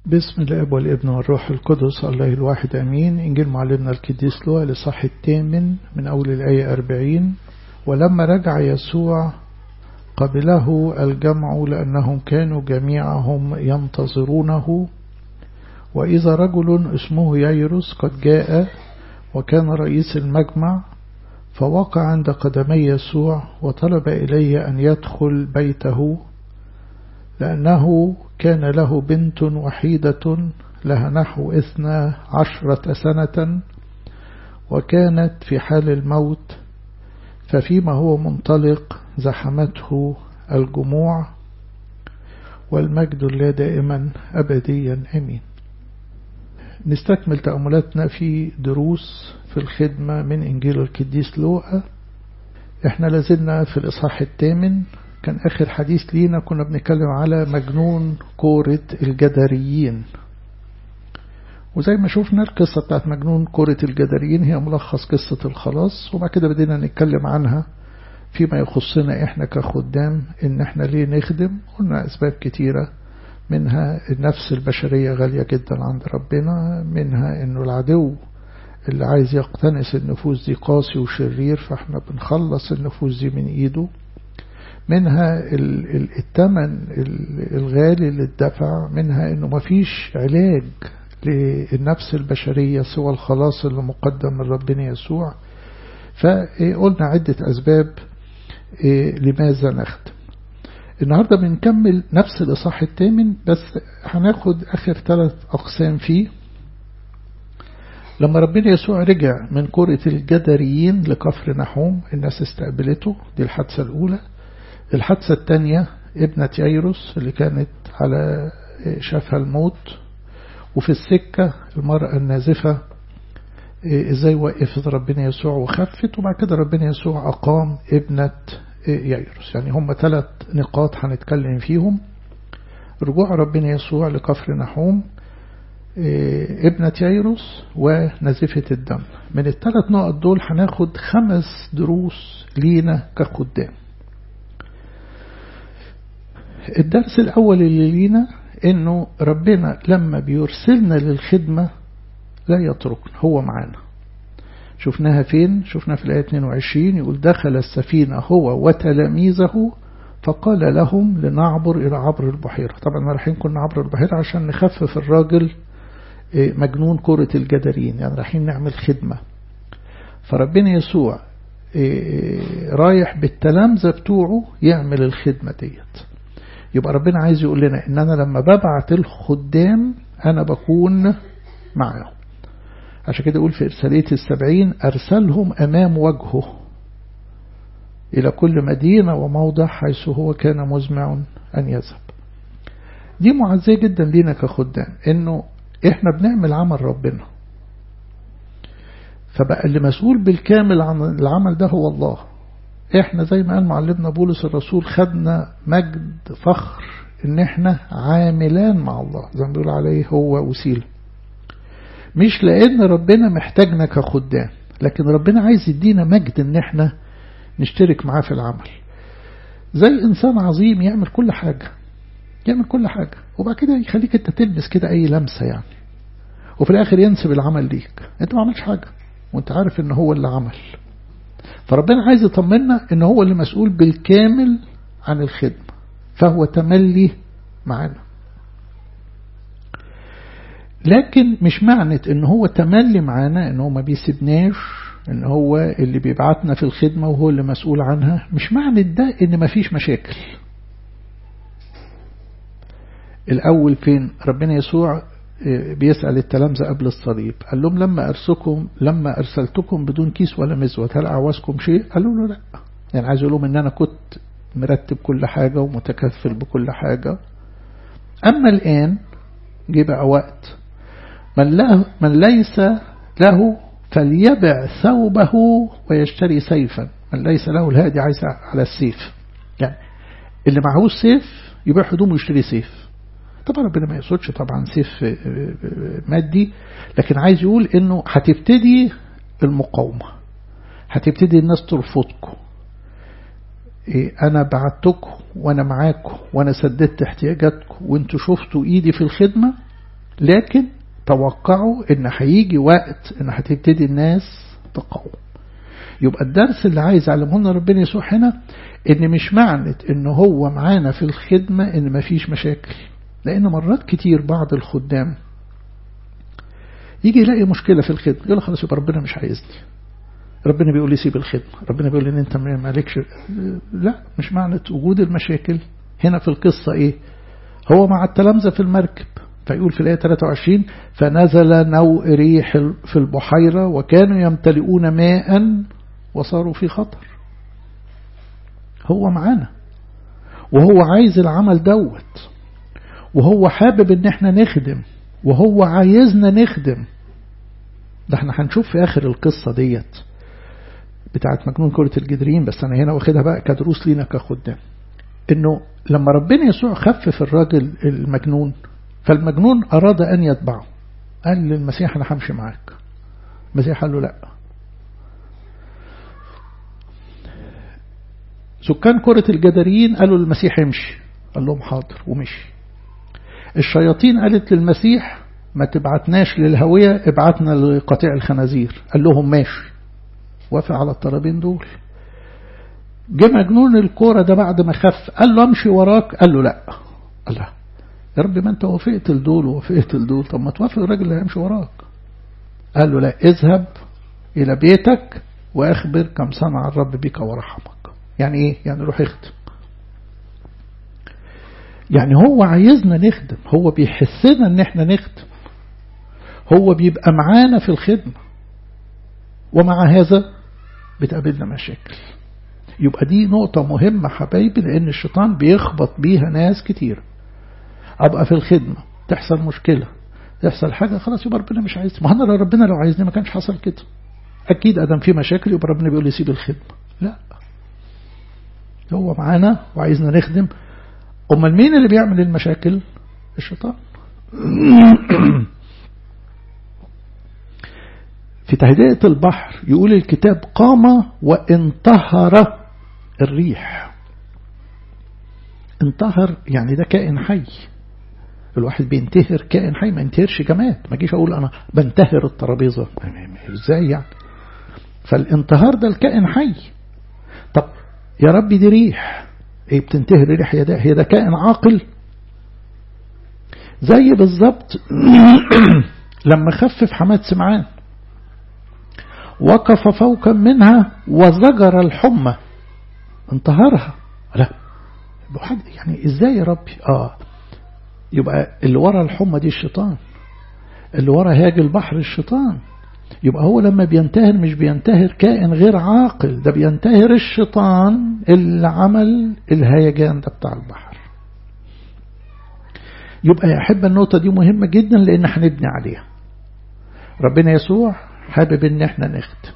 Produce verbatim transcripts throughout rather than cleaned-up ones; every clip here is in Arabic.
باسم الاب والابن والروح القدس الله الواحد امين. انجيل معلمنا القديس لوقا الاصحاح الثامن من اول الايه أربعين. ولما رجع يسوع قبله الجمع لانهم كانوا جميعهم ينتظرونه، واذا رجل اسمه ييروس قد جاء وكان رئيس المجمع، فوقع عند قدمي يسوع وطلب إليه أن يدخل بيته، لأنه كان له بنت وحيدة لها نحو اثنا عشرة سنة، وكانت في حال الموت. ففيما هو منطلق زحمته الجموع، والمجد لله دائما أبديا أمين. نستكمل تأملاتنا في دروس في الخدمة من إنجيل القديس لوقا. احنا لازلنا في الإصحاح الثامن. كان آخر حديث لينا كنا بنتكلم على مجنون كورة الجدريين، وزي ما شوفنا القصة بتاعت مجنون كورة الجدريين هي ملخص قصة الخلاص، وبعد كده بدينا نتكلم عنها فيما يخصنا احنا كخدام، ان احنا ليه نخدم. قلنا أسباب كتيرة، منها النفس البشرية غالية جدا عند ربنا، منها انه العدو اللي عايز يقتنس النفوس دي قاسي وشرير، فاحنا بنخلص النفوس دي من ايده، منها الثمن الغالي اللي اتدفع، منها انه مفيش علاج للنفس البشرية سوى الخلاص اللي مقدم من ربنا يسوع. فقلنا عدة اسباب لماذا نخدم. النهاردة بنكمل نفس الإصحاح الثامن، بس هناخد آخر ثلاث أقسام فيه. لما ربنا يسوع رجع من كورة الجدريين لكفر نحوم، الناس استقبلته، دي الحادثة الأولى. الحادثة الثانية ابنة ييروس اللي كانت على شفها الموت، وفي السكة المرأة النازفة ازاي وقفت ربنا يسوع وخفت، وبعد كده ربنا يسوع أقام ابنة ييروس. يعني هم ثلاث نقاط هنتكلم فيهم: رجوع ربنا يسوع لكفر نحوم، ابنة ييروس، ونزفة الدم. من الثلاث نقط دول هناخد خمس دروس لينا كخدام. الدرس الأول اللي لينا إنه ربنا لما بيرسلنا للخدمة لا يتركنا، هو معانا. شفناها فين؟ شفنا في الآية اثنين وعشرين، يقول: دخل السفينة هو وتلاميذه فقال لهم لنعبر إلى عبر البحيرة. طبعا رايحين كنا عبر البحيرة عشان نخفف الراجل مجنون كرة الجدرين، يعني رايحين نعمل خدمة. فربنا يسوع رايح بالتلامذة بتوعه يعمل الخدمة ديت. يبقى ربنا عايز يقول لنا إن أنا لما ببعت الخدام أنا بكون معهم. عشان كده يقول في إرسالية السبعين: أرسلهم أمام وجهه إلى كل مدينة وموضع حيث هو كان مزمع أن يذهب. دي معزية جدا لينا كخدام، إنه إحنا بنعمل عمل ربنا، فبقى اللي مسؤول بالكامل عن العمل ده هو الله. إحنا زي ما قال معلمنا بولس الرسول خدنا مجد فخر إن إحنا عاملان مع الله، زي ما بيقول عليه هو وسيلة. مش لأن ربنا محتاجنا كخدام، لكن ربنا عايز يدينا مجد إن إحنا نشترك معاه في العمل. زي إنسان عظيم يعمل كل حاجة، يعمل كل حاجة وبعد كده يخليك أنت تلبس كده أي لمسة يعني، وفي الآخر ينسب العمل ليك. أنت ما عملش حاجة وأنت عارف إن هو اللي عمل. فربنا عايز يطمنا إن هو اللي مسؤول بالكامل عن الخدمة، فهو تملي معنا. لكن مش معنى إن هو تملي معنا إن هو ما بيسيبناش، إن هو اللي بيبعتنا في الخدمة وهو اللي مسؤول عنها. مش معنى ده إن ما فيش مشاكل. الأول فين ربنا يسوع بيسأل التلامذة قبل الصليب، قال لهم: لما أرسلكم لما أرسلتكم بدون كيس ولا مزود هل أعوزكم شيء؟ قالوا له لا. يعني عايز يقول لهم إن أنا كنت مرتب كل حاجة ومتكفل بكل حاجة. أما الآن جه بقى وقت من, له من ليس له فليبع ثوبه ويشتري سيفا، من ليس له الهادي عايز على السيف. يعني اللي معهوش سيف يبيع هدومه ويشتري سيف. طبعا ربنا ما يقصدش طبعا سيف مادي، لكن عايز يقول انه هتبتدي المقاومة، هتبتدي الناس ترفضكم. انا بعتكم وانا معاكم وانا سددت احتياجاتكم وانتوا شفتوا ايدي في الخدمة، لكن توقعوا ان هيجي وقت ان هتبتدي الناس تقاوم. يبقى الدرس اللي عايز يعلمه لنا ربنا يسوع هنا ان مش معنى ان هو معانا في الخدمة ان مفيش مشاكل، لان مرات كتير بعض الخدام يجي يلاقي مشكلة في الخدمة يقول خلاص يبقى ربنا مش عايزني، ربنا بيقول لي سيب الخدمة، ربنا بيقول لي ان انت مالكش. لا، مش معنى وجود المشاكل هنا في القصة ايه. هو مع التلامذة في المركب، فيقول في الآية ثلاثة وعشرين فنزل نوء ريح في البحيرة وكانوا يمتلئون ماء وصاروا في خطر. هو معانا وهو عايز العمل دوت، وهو حابب ان احنا نخدم، وهو عايزنا نخدم. ده احنا هنشوف في اخر القصة ديت بتاعت مجنون كرة الجدرين، بس انا هنا واخدها بقى كدروس لينا كخدام، انه لما ربنا يسوع خفف الراجل المجنون، فالمجنون اراد ان يتبعه، قال للمسيح انا همشي معاك. المسيح قال له لا. سكان كرة الجدرين قالوا للمسيح امشي، قال لهم حاضر ومشي. الشياطين قالت للمسيح ما تبعتناش للهوية، ابعتنا لقطيع الخنازير، قال لهم ماشي، وافق على الطلبين دول. جه مجنون الكورة ده بعد ما خف قال له امشي وراك، قال له لا. قال له يا رب ما انت وافقت لدول ووافقت لدول، طب ما توافق الراجل اللي هيمشي وراك. قال له لا، اذهب الى بيتك واخبر كم صنع الرب بك ورحمك. يعني ايه؟ يعني روح اخدم. يعني هو عايزنا نخدم، هو بيحسنا ان احنا نخدم، هو بيبقى معانا في الخدمة، ومع هذا بتقابلنا مشاكل. يبقى دي نقطة مهمة حبايبي، لان الشيطان بيخبط بيها ناس كتير. ابقى في الخدمة تحصل مشكلة، تحصل حاجة، خلاص يبقى ربنا مش عايزني. ما انا لو ربنا لو عايزني ما كانش حصل كده. اكيد ادم في مشاكل يبقى ربنا بيقول لي سيب الخدمة. لا، هو معانا وعايزنا نخدم. امال مين اللي بيعمل المشاكل؟ الشيطان. في تهدئة البحر يقول الكتاب قام وانتهر الريح. انتهر يعني ده كائن حي. الواحد بينتهر كائن حي، ما ينتهرش جماد. ما جيش اقول انا بنتهر الترابيزة، ازاي يعني؟ فالانتهار ده الكائن حي. طب يا ربي دي ريح، ايه بتنتهر ريح؟ هي ده هي ده كائن عاقل؟ زي بالظبط لما خفف حماد سمعان وقف فوقا منها وزجر الحمى، انتهرها. لا يعني ازاي يا ربي؟ اه يبقى اللي ورا الحمى دي الشيطان، اللي ورا هاج البحر الشيطان. يبقى هو لما بينتهر مش بينتهر كائن غير عاقل، ده بينتهر الشيطان اللي عمل الهيجان ده بتاع البحر. يبقى يا أحب النقطة دي مهمة جدا، لأن هنبني عليها. ربنا يسوع حابب ان احنا نخدم،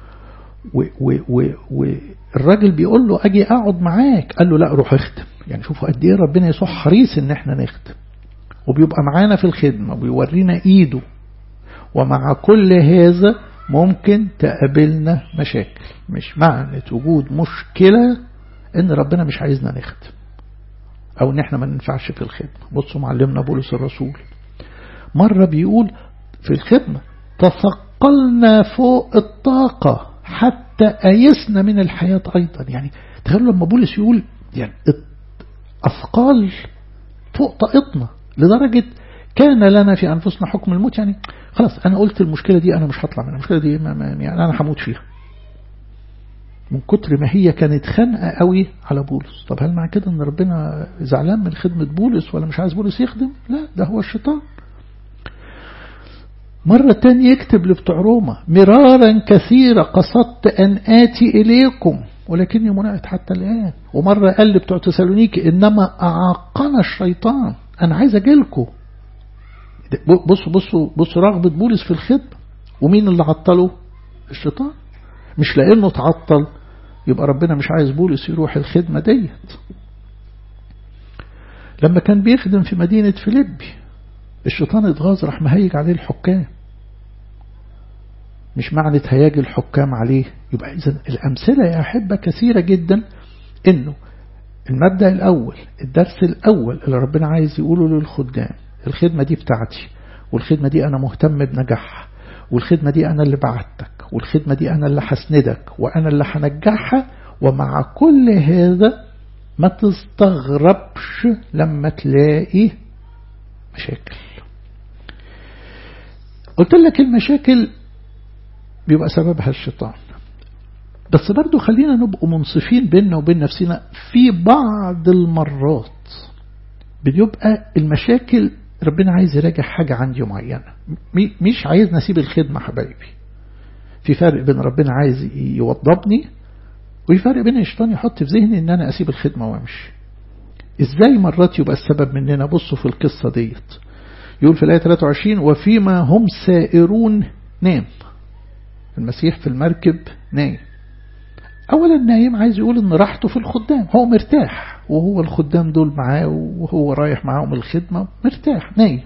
والراجل بيقول له اجي اقعد معاك، قال له لا روح اخدم. يعني شوفوا قد ايه ربنا يسوع حريص ان احنا نخدم، وبيبقى معانا في الخدمة وبيورينا ايده. ومع كل هذا ممكن تقابلنا مشاكل. مش معنى وجود مشكلة ان ربنا مش عايزنا نخدم او ان احنا ما ننفعش في الخدمة. بصوا معلمنا بولس الرسول مرة بيقول في الخدمة تثقلنا فوق الطاقة حتى أيسنا من الحياة أيضا. يعني تخيلوا لما بولس يقول يعني أثقال فوق طاقتنا، لدرجة كان لنا في أنفسنا حكم الموت. يعني خلاص أنا قلت المشكلة دي أنا مش هطلع منها، المشكلة دي ما ما يعني أنا هموت فيها، من كتر ما هي كانت خانقة قوي على بولس. طب هل مع كده أن ربنا زعلان من خدمة بولس ولا مش عايز بولس يخدم؟ لا، ده هو الشيطان. مرة تانية يكتب لبتوع روما مرارا كثيرة قصدت أن آتي إليكم ولكني منعت حتى الآن. ومرة قال لبتوع تسالونيكي إنما أعاقنا الشيطان، أنا عايز أجيلكم. بصوا بصوا بصوا رغبة بولس في الخدمة، ومين اللي عطله؟ الشيطان. مش لأنه تعطل يبقى ربنا مش عايز بولس يروح الخدمة ديت. لما كان بيخدم في مدينة فيليبي الشيطان اتغاظ، راح مهيج عليه الحكام. مش معنى هياج الحكام عليه. يبقى إذن الأمثلة يا أحبة كثيرة جدا، إنه المبدأ الأول، الدرس الأول اللي ربنا عايز يقوله للخدام، الخدمة دي بتاعتي والخدمة دي أنا مهتم بنجاحها، والخدمة دي أنا اللي بعتك، والخدمة دي أنا اللي حسندك وأنا اللي هنجحها، ومع كل هذا ما تستغربش لما تلاقي مشاكل. قلت لك المشاكل بيبقى سببها الشيطان، بس برضو خلينا نبقى منصفين بيننا وبين نفسنا. في بعض المرات بيبقى المشاكل ربنا عايز يراجع حاجة عندي معينة، مش عايز نسيب الخدمة حبايبي. في فرق بين ربنا عايز يوضبني، وفي فرق بين الشيطان يحط في ذهني ان انا اسيب الخدمة وامشي. ازاي مرات يبقى السبب مننا؟ بصوا في القصة ديت، يقول في الآية ثلاثة وعشرين وفيما هم سائرون نام. المسيح في المركب نايم. اولا نايم عايز يقول ان راحته في الخدام، هو مرتاح وهو الخدام دول معاه وهو رايح معاهم الخدمة مرتاح نايم.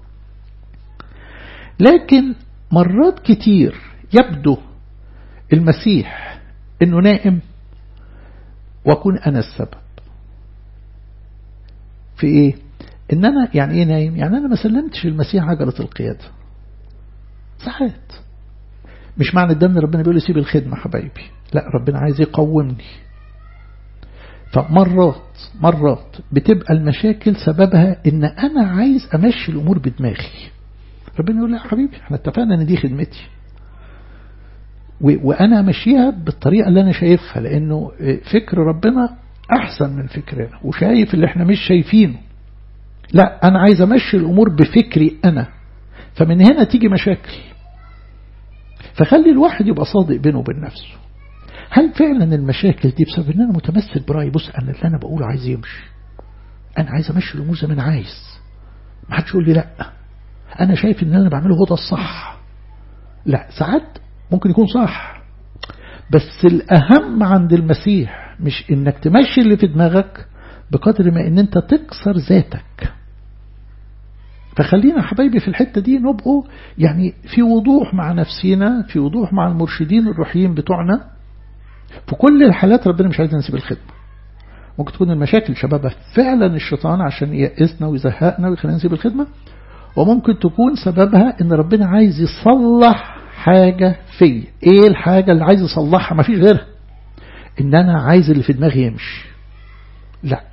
لكن مرات كتير يبدو المسيح انه نائم واكون انا السبب في ايه؟ ان انا يعني ايه نايم؟ يعني انا ما سلمتش المسيح عجلة القيادة. ساعات مش معنى ده ان ربنا بيقول سيب الخدمة حبايبي، لا، ربنا عايز يقومني. فمرات مرات بتبقى المشاكل سببها ان انا عايز امشي الامور بدماغي. ربنا يقول لا حبيبي، احنا اتفقنا ان دي خدمتي وانا ماشيها بالطريقة اللي انا شايفها، لانه فكر ربنا احسن من فكرنا وشايف اللي احنا مش شايفينه. لا، انا عايز امشي الامور بفكري انا، فمن هنا تيجي مشاكل. فخلي الواحد يبقى صادق بينه وبين نفسه. هل فعلا المشاكل دي بسبب ان انا متمسك برأيي؟ بص، انا اللي انا بقوله عايز يمشي، انا عايز امشي الامور زي ما انا عايز، ما حدش يقول لي لا، انا شايف ان انا بعمله هو ده الصح. لا، ساعات ممكن يكون صح، بس الاهم عند المسيح مش انك تمشي اللي في دماغك بقدر ما ان انت تكسر ذاتك. فخلينا حبايبي في الحتة دي نبقوا يعني في وضوح مع نفسينا، في وضوح مع المرشدين الروحيين بتوعنا. في كل الحالات ربنا مش عايز نسيب الخدمة. ممكن تكون المشاكل شبابها فعلا الشيطان عشان ييأسنا ويزهقنا ويخلينا نسيب الخدمة، وممكن تكون سببها ان ربنا عايز يصلح حاجة فيا. ايه الحاجة اللي عايز يصلحها؟ ما فيش غيرها، ان انا عايز اللي في دماغي يمشي. لا،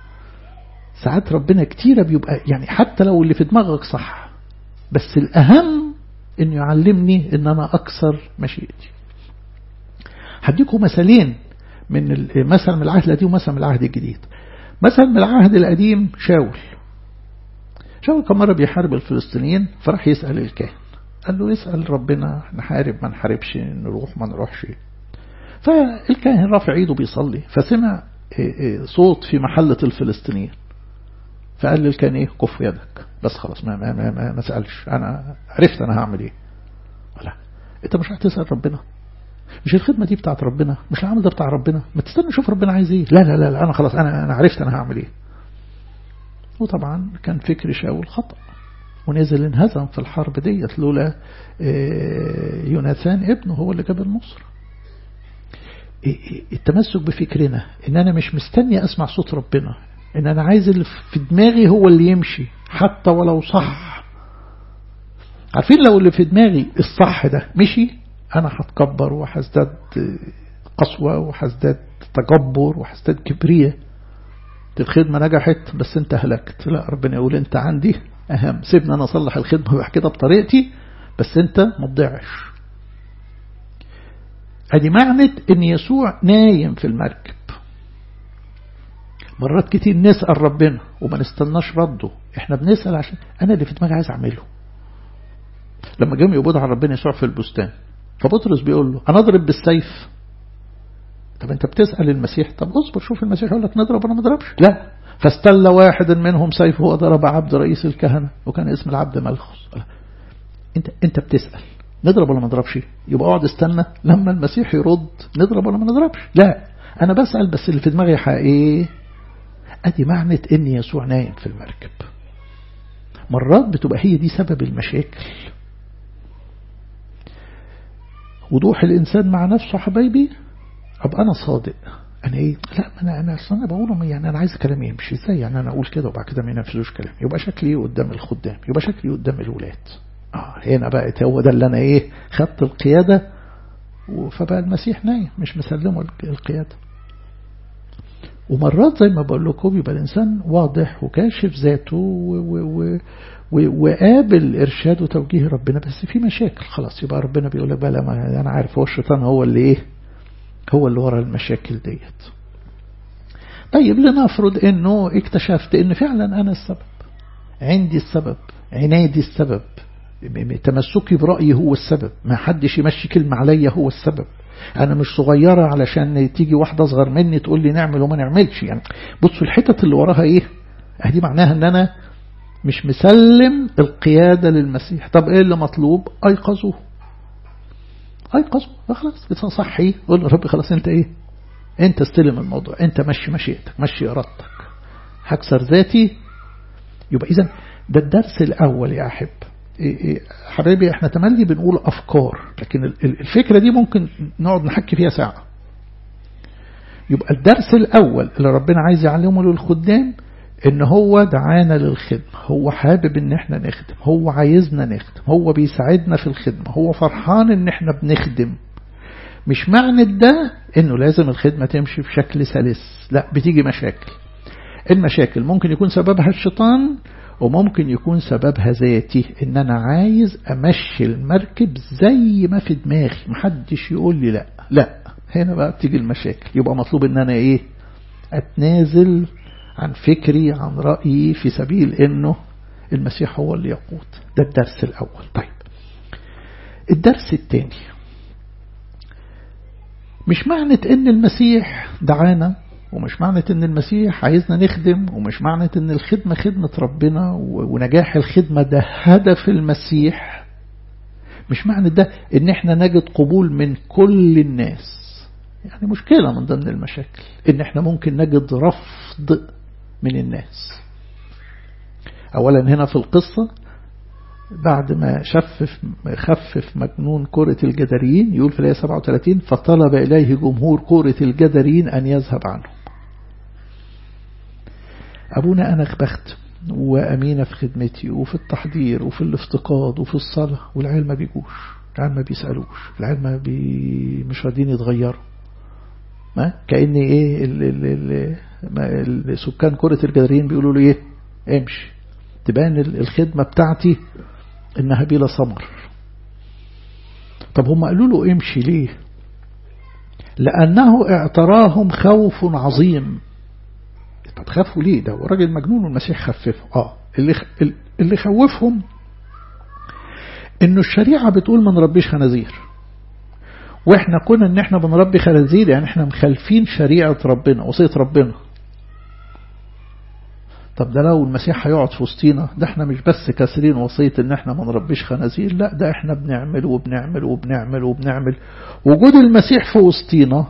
ساعات ربنا كتيرة بيبقى يعني حتى لو اللي في دماغك صح، بس الأهم إنه يعلمني إن أنا أكسر مشيئتي. هديكم مثالين، من مثل من العهد القديم ومثل من العهد الجديد. مثل من العهد القديم شاول. شاول كان مرة بيحارب الفلسطينيين، فراح يسأل الكاهن، قال له اسأل ربنا نحارب ما نحاربش، نروح ما نروحش. فالكاهن رافع ايده بيصلي، فسمع صوت في محلة الفلسطينيين، فقال للكاهن ايه؟ كف يدك بس خلاص، ما ما ما ما سألش، انا عرفت انا هعمل ايه. لا، انت مش هتسأل ربنا؟ مش الخدمة دي بتاعت ربنا؟ مش العمل ده بتاع ربنا؟ ما تستنى شوف ربنا عايز ايه. لا لا لا, انا خلاص، انا انا عرفت انا هعمل ايه. وطبعا كان فكر شاول خطأ، ونزل انهزم في الحرب ديت لولا يوناثان ابنه هو اللي جاب النصر. التمسك بفكرنا ان انا مش مستني اسمع صوت ربنا، ان انا عايز اللي في دماغي هو اللي يمشي حتى ولو صح. عارفين لو اللي في دماغي الصح ده مشي، انا هتكبر وهزداد قسوة وهزداد تجبر وهزداد كبرية. الخدمة نجحت بس انت هلكت. لا، ربنا يقول انت عندي اهم، سيبني انا اصلح الخدمة واحكي كده بطريقتي، بس انت ما تضيعش. ادي معنى ان يسوع نايم في المركب. مرات كتير نسأل ربنا وما نستناش رده، احنا بنسأل عشان انا اللي في دماغي عايز اعمله. لما جم يقبضوا على ربنا يسوع في البستان، فبطرس بيقول له انا اضرب بالسيف. طب انت بتسأل المسيح، طب اصبر شوف المسيح يقول لك نضرب ولا ما نضربش. لا، فاستل واحد منهم سيفه وضرب عبد رئيس الكهنة وكان اسم العبد ملخص. انت انت بتسأل نضرب ولا ما نضربش؟ يبقى اقعد استنى لما المسيح يرد نضرب ولا ما نضربش. لا، انا بسأل بس اللي في دماغي حقيقي. ادي معنى ان يسوع نايم في المركب. مرات بتبقى هي دي سبب المشاكل. وضوح الانسان مع نفسه حبايبي، ابقى انا صادق، أنا إيه لا أنا أنا أصلا أنا بقوله يعني أنا عايز كلامي يمشي إزاي يعني أنا أقول كده وبعد كده ما ينفذوش كلامي يبقى شكلي إيه قدام الخدام يبقى شكلي إيه قدام الولاد. آه هنا بقت هو ده اللي أنا إيه خدت القيادة فبقى المسيح نايم مش مسلمه القيادة. ومرات زي ما بقول لكم يبقى الإنسان واضح وكاشف ذاته وقابل إرشاد وتوجيه ربنا بس في مشاكل خلاص يبقى ربنا بيقول لك بقى لا أنا عارف هو الشيطان هو اللي إيه هو اللي ورا المشاكل ديت. طيب لنفرض إنه اكتشفت إن فعلا أنا السبب عندي السبب عنادي السبب تمسكي برأيي هو السبب ما حدش يمشي كلمة عليا هو السبب أنا مش صغيرة علشان تيجي واحدة أصغر مني تقول لي نعمل وما نعملش يعني بصوا الحتة اللي وراها إيه دي معناها أن أنا مش مسلم القيادة للمسيح. طب إيه اللي مطلوب أيقظوه أيقظوه خلاص بتصحي قول له ربي خلاص أنت إيه أنت استلم الموضوع أنت مشي مشيئتك مشي إرادتك هكسر ذاتي. يبقى إذن ده الدرس الأول يا أحب حبايبي احنا تملي بنقول أفكار لكن الفكرة دي ممكن نقعد نحكي فيها ساعة. يبقى الدرس الأول اللي ربنا عايز يعلمه للخدام ان هو دعانا للخدمة هو حابب ان احنا نخدم هو عايزنا نخدم هو بيساعدنا في الخدمة هو فرحان ان احنا بنخدم. مش معنى ده انه لازم الخدمة تمشي بشكل سلس لا بتيجي مشاكل. المشاكل ممكن يكون سببها الشيطان وممكن يكون سببها ذاتي ان انا عايز امشي المركب زي ما في دماغي محدش يقول لي لا لا هنا بقى بتيجي المشاكل. يبقى مطلوب ان انا ايه اتنازل عن فكري عن رأيي في سبيل انه المسيح هو اللي يقود. ده الدرس الاول. طيب الدرس الثاني مش معنى ان المسيح دعانا ومش معنى ان المسيح عايزنا نخدم ومش معنى ان الخدمة خدمة ربنا ونجاح الخدمة ده هدف المسيح مش معنى ده ان احنا نجد قبول من كل الناس. يعني مشكلة من ضمن المشاكل ان احنا ممكن نجد رفض من الناس. اولا هنا في القصة بعد ما شفف خفف مجنون كرة الجداريين يقول في الآية سبعة وثلاثين فطلب إليه جمهور كرة الجداريين أن يذهب عنهم. أبونا أنا بخت وأمينة في خدمتي وفي التحضير وفي الافتقاد وفي الصلاة والعيال ما بيجوش العيال ما بيسألوش العيال ما بي مش راضيين يتغيروا ما كأن إيه السكان كرة الجداريين بيقولوا له إيه امشي تبان الخدمة بتاعتي إنها بلا ثمر. طب هم قالوا له امشي ليه؟ لأنه اعتراهم خوف عظيم. طب خافوا ليه؟ ده راجل مجنون والمسيح خففه. آه اللي اللي خوفهم إنه الشريعة بتقول ما نربيش خنازير وإحنا كنا إن إحنا بنربي خنازير يعني إحنا مخالفين شريعة ربنا وصية ربنا. طب ده لو المسيح هيقعد في وسطينا ده احنا مش بس كاسرين وصية ان احنا ما نربيش خنازير لا ده احنا بنعمل وبنعمل وبنعمل وبنعمل. وجود المسيح في وسطينا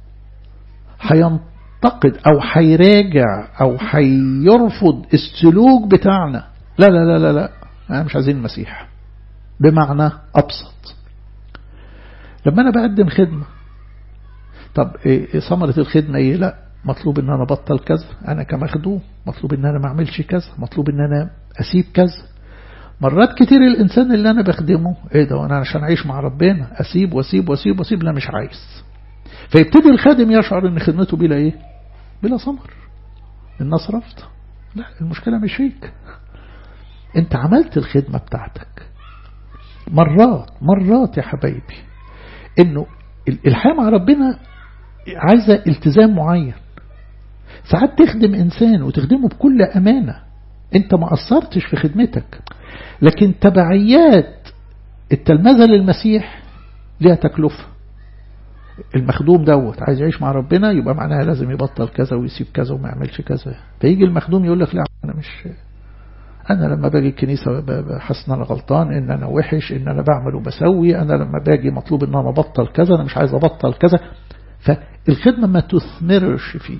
هينتقد او هيراجع او هيرفض السلوك بتاعنا. لا لا لا لا لا انا مش عايزين المسيح. بمعنى ابسط لما انا بقدم خدمة طب ايه ثمرة الخدمة ايه؟ لا مطلوب ان انا بطل كذا انا كمخدوم مطلوب ان انا ما اعملش كذا مطلوب ان انا اسيب كذا. مرات كتير الانسان اللي انا بخدمه ايه ده وانا عشان اعيش مع ربنا اسيب واسيب واسيب واسيب لا مش عايز. فيبتدي الخادم يشعر ان خدمته بلا ايه بلا ثمر الناس رفض. لا المشكلة مش فيك انت عملت الخدمة بتاعتك. مرات مرات يا حبايبي انه الحياة مع ربنا عايزة التزام معين. ساعات تخدم إنسان وتخدمه بكل أمانة أنت ما قصرتش في خدمتك لكن تبعيات التلمذة للمسيح ليها تكلفة. المخدوم دوت عايز يعيش مع ربنا يبقى معناها لازم يبطل كذا ويسيب كذا وما يعملش كذا. فيجي المخدوم يقول لك لا أنا مش أنا لما باجي الكنيسة بحس إن أنا غلطان إن أنا وحش إن أنا بعمل وبسوي أنا لما باجي مطلوب إن أنا أبطل كذا أنا مش عايز أبطل كذا. فالخدمة ما تثمرش فيه.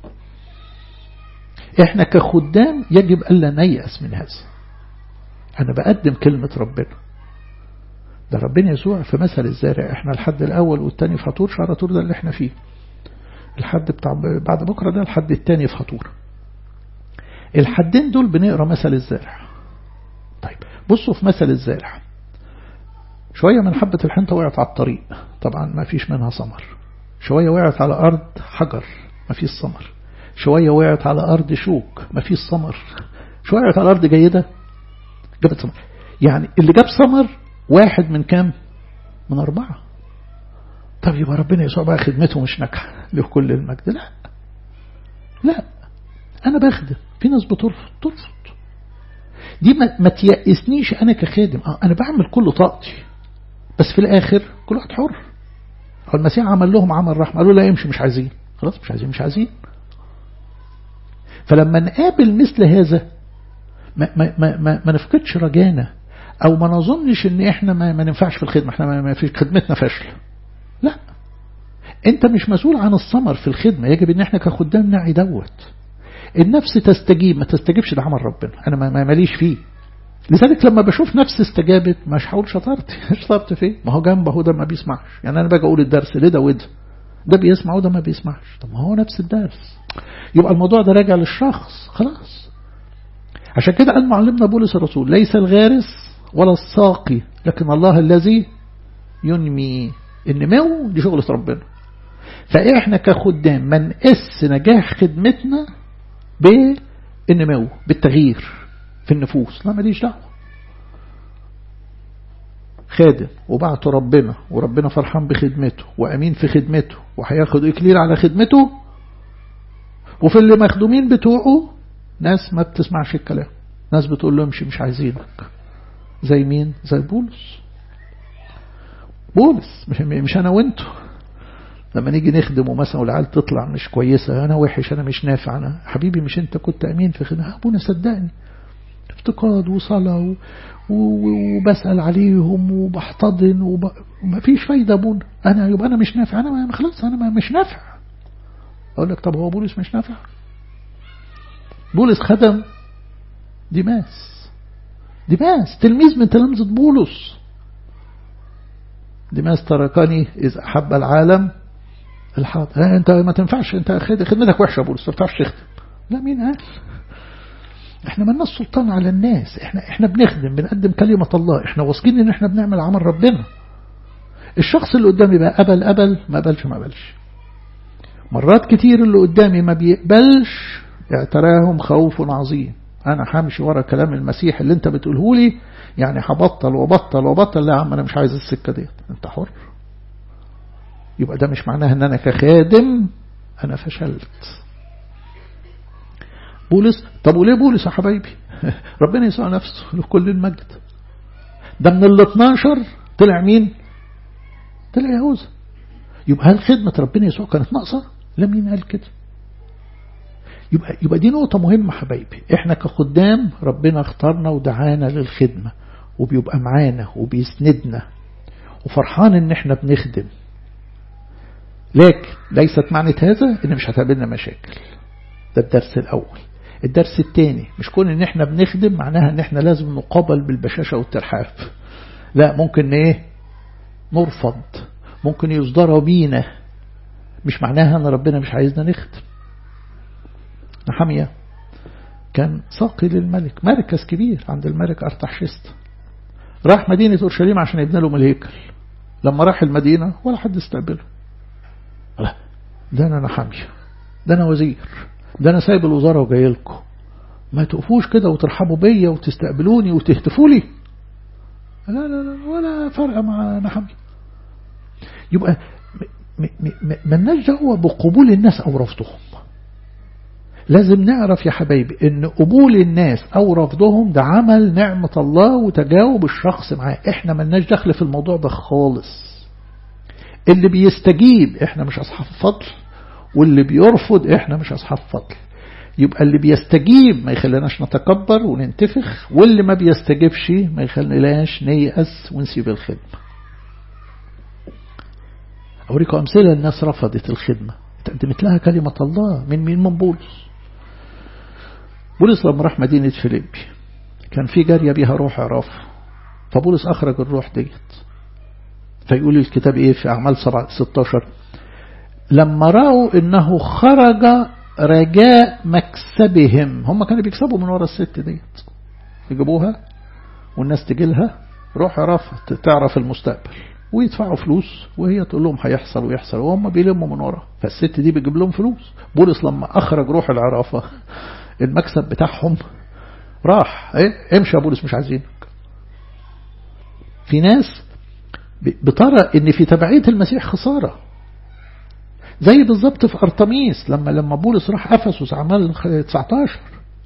احنا كخدام يجب ألا نيأس من هذا. انا بقدم كلمة ربنا ده ربنا يسوع في مثل الزارع احنا الحد الاول والتاني فطور شعر طور ده اللي احنا فيه. الحد بتاع بعد بكرة ده الحد التاني في خطورة. الحدين دول بنقرأ مثل الزارع. طيب بصوا في مثل الزارع، شوية من حبة الحنطة وقعت على الطريق، طبعا ما فيش منها ثمر. شوية وقعت على أرض حجر، ما فيش ثمر. شوية وقعت على أرض شوك، ما فيش ثمر. شوية وقعت على أرض جيدة جابت ثمر. يعني اللي جاب ثمر واحد من كام؟ من أربعة. طب يبقى ربنا يسوع بقى خدمته مش ناجحة له كل المجد؟ لا لا، أنا بخدم، في ناس بترفض ترفض دي ما, ما تيأسنيش أنا كخادم. أنا بعمل كل طاقتي، بس في الآخر كل واحد حر. المسيح عمل لهم عمل رحمة، قالوا لا امشي، مش عايزين، خلاص مش عايزين مش عايزين. فلما نقابل مثل هذا ما, ما, ما, ما, ما نفقدش رجانا، أو ما نظنش إن إحنا ما, ما ننفعش في الخدمة، إحنا ما, ما في خدمتنا فشل. لا، أنت مش مسؤول عن الثمر في الخدمة. يجب إن إحنا كخدام نعي دوت. النفس تستجيب ما تستجيبش، ده عمل ربنا، أنا ما ماليش فيه. لذلك لما بشوف نفسي استجابت مش هقول شطارتي. شطارت فيه؟ ما هو جنبه ده ما بيسمعش. يعني أنا باجي أقول الدرس ليه ده وده، ده بيسمع وده ما بيسمعش. طب ما هو نفس الدرس. يبقى الموضوع ده راجع للشخص خلاص. عشان كده قال معلمنا بولس الرسول ليس الغارس ولا الساقي لكن الله الذي ينمي. النمو دي شغلة ربنا. فإحنا كخدام ما نقيس نجاح خدمتنا بالنمو بالتغيير في النفوس. لا ماليش دعوة. خادم وبعته ربنا وربنا فرحان بخدمته وأمين في خدمته وهياخد إكليل على خدمته، وفي اللي مخدومين بتوعه ناس ما بتسمعش الكلام، ناس بتقول له امشي مش عايزينك. زي مين؟ زي بولس. بولس مش, مش أنا وانتو. لما نيجي نخدمه مثلا والعيال تطلع مش كويسة، أنا وحش، أنا مش نافع. أنا حبيبي مش أنت كنت أمين في خدمة أبونا؟ صدقني افتقاد وصلاة وبسأل عليهم وبحتضن وب... وما فيش فايدة أبونا. أنا يبقى أنا مش نافع. أنا خلاص أنا مش نافع. أقول لك طب هو بولس مش نافع؟ بولس خدم ديماس. ديماس تلميذ من تلامذة بولس. ديماس تركني إذ أحب العالم الحاضر. أنت ما تنفعش، أنت خدمتك وحشة بولس، ما بتعرفش تخدم. لا، مين قال؟ احنا مالناش سلطان على الناس. احنا احنا بنخدم، بنقدم كلمة الله، احنا واثقين ان احنا بنعمل عمل ربنا. الشخص اللي قدامي بقى قبل قبل، ما قبلش ما قبلش. مرات كتير اللي قدامي ما بيقبلش اعتراهم خوف عظيم. انا همشي ورا كلام المسيح اللي انت بتقوله لي، يعني هبطل وبطل وبطل. لا يا عم انا مش عايز السكة دي. انت حر. يبقى ده مش معناه ان انا كخادم انا فشلت. بولس، طب وليه بولس يا حبايبي؟ ربنا يسوع نفسه له كل المجد. ده من ال اتناشر طلع مين؟ طلع يهوذا. يبقى هل خدمة ربنا يسوع كانت ناقصة؟ لا، مين قال كده؟ يبقى يبقى دي نقطة مهمة حبايبي. احنا كخدام ربنا اختارنا ودعانا للخدمة، وبيبقى معانا وبيسندنا وفرحان ان احنا بنخدم. لكن ليست معنى هذا ان مش هتقابلنا مشاكل. ده الدرس الأول. الدرس الثاني، مش كون ان احنا بنخدم معناها ان احنا لازم نقابل بالبشاشة والترحاب. لا، ممكن ايه؟ نرفض، ممكن يصدروا بينا. مش معناها ان ربنا مش عايزنا نخدم. نحمية كان ساقي للملك، مركز كبير عند الملك أرتحشست. راح مدينة أورشليم عشان يبنى لهم الهيكل. لما راح المدينة ولا حد استقبله. لا، ده انا نحمية، ده انا وزير، ده أنا سايب الوزارة وجاي لكم. ما تقفوش كده وترحبوا بيا وتستقبلوني وتهتفوا لي. لا لا لا، ولا فرق مع نحمية. يبقى مالناش دعوة بقبول الناس أو رفضهم. لازم نعرف يا حبايبي إن قبول الناس أو رفضهم ده عمل نعمة الله وتجاوب الشخص معاه. إحنا مالناش دخل في الموضوع ده خالص. اللي بيستجيب إحنا مش أصحاب فضل، واللي بيرفض احنا مش اصحاب فضل. يبقى اللي بيستجيب ما يخليناش نتكبر وننتفخ، واللي ما بيستجيبش ما يخليناش نيأس ونسيب الخدمة. أوريكم أمثلة الناس رفضت الخدمة تقدمت لها كلمة الله. من مين؟ من بولس. بولس لما راح مدينة فيليبي كان في جارية بيها روح عراف، فبولس أخرج الروح ديت. فيقول الكتاب إيه في أعمال ستاشر؟ لما رأوا انه خرج رجاء مكسبهم، هم كانوا بيكسبوا من ورا الست ديت، يجيبوها والناس تجي لها روح عرفت تعرف المستقبل ويدفعوا فلوس وهي تقول لهم هيحصل ويحصل وهم بيلموا من ورا. فالست دي بيجيب لهم فلوس. بولس لما اخرج روح العرافة المكسب بتاعهم راح. ايه امشي يا بولس مش عايزينك. في ناس بترى ان في تبعية المسيح خسارة، زي بالظبط في أرطميس لما لما بولس راح أفسس أعمال تسعتاشر،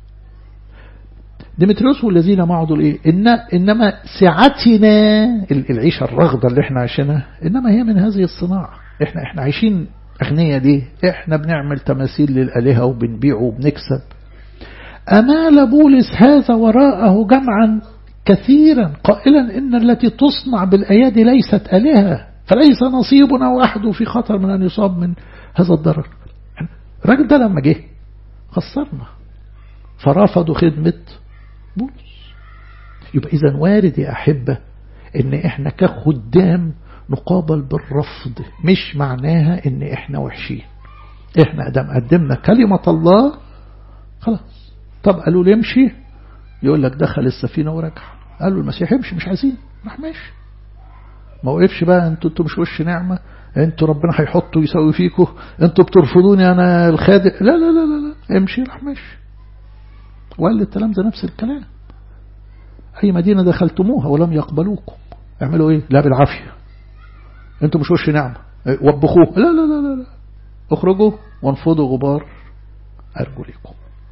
ديمتريوس والذين معه دول ايه إن انما سعتنا العيشه الرغده اللي احنا عايشينها انما هي من هذه الصناعه. احنا احنا عايشين اغنياء دي، احنا بنعمل تماثيل للالهه وبنبيعه وبنكسب. امال بولس هذا وراءه جمعا كثيرا قائلا ان التي تصنع بالايادي ليست الهه، فليس نصيبنا وحده في خطر من ان يصاب من هذا الضرر. الراجل ده لما جه خسرنا فرفضوا خدمه بولس. يبقى إذن وارد يا أحبة إن إحنا كخدام نقابل بالرفض، مش معناها إن إحنا وحشين. إحنا أدام قدمنا كلمة الله خلاص. طب قالوا لي امشي، يقول لك دخل السفينة ورجع. قالوا المسيح امشي مش عايزين، راح ماشي. ما وقفش بقى انتوا انتوا مش وش نعمة، انتوا ربنا هيحطوا يسوي فيكم، انتوا بترفضوني انا الخادم. لا لا لا لا, لا. امشي راح ماشي. وقال الكلام ده نفس الكلام. أي مدينة دخلتموها ولم يقبلوكم اعملوا إيه؟ لا بالعافية، أنتم مش وش نعمة، وبخوه. لا لا لا لا, لا. اخرجوا وانفضوا غبار أرجلكم.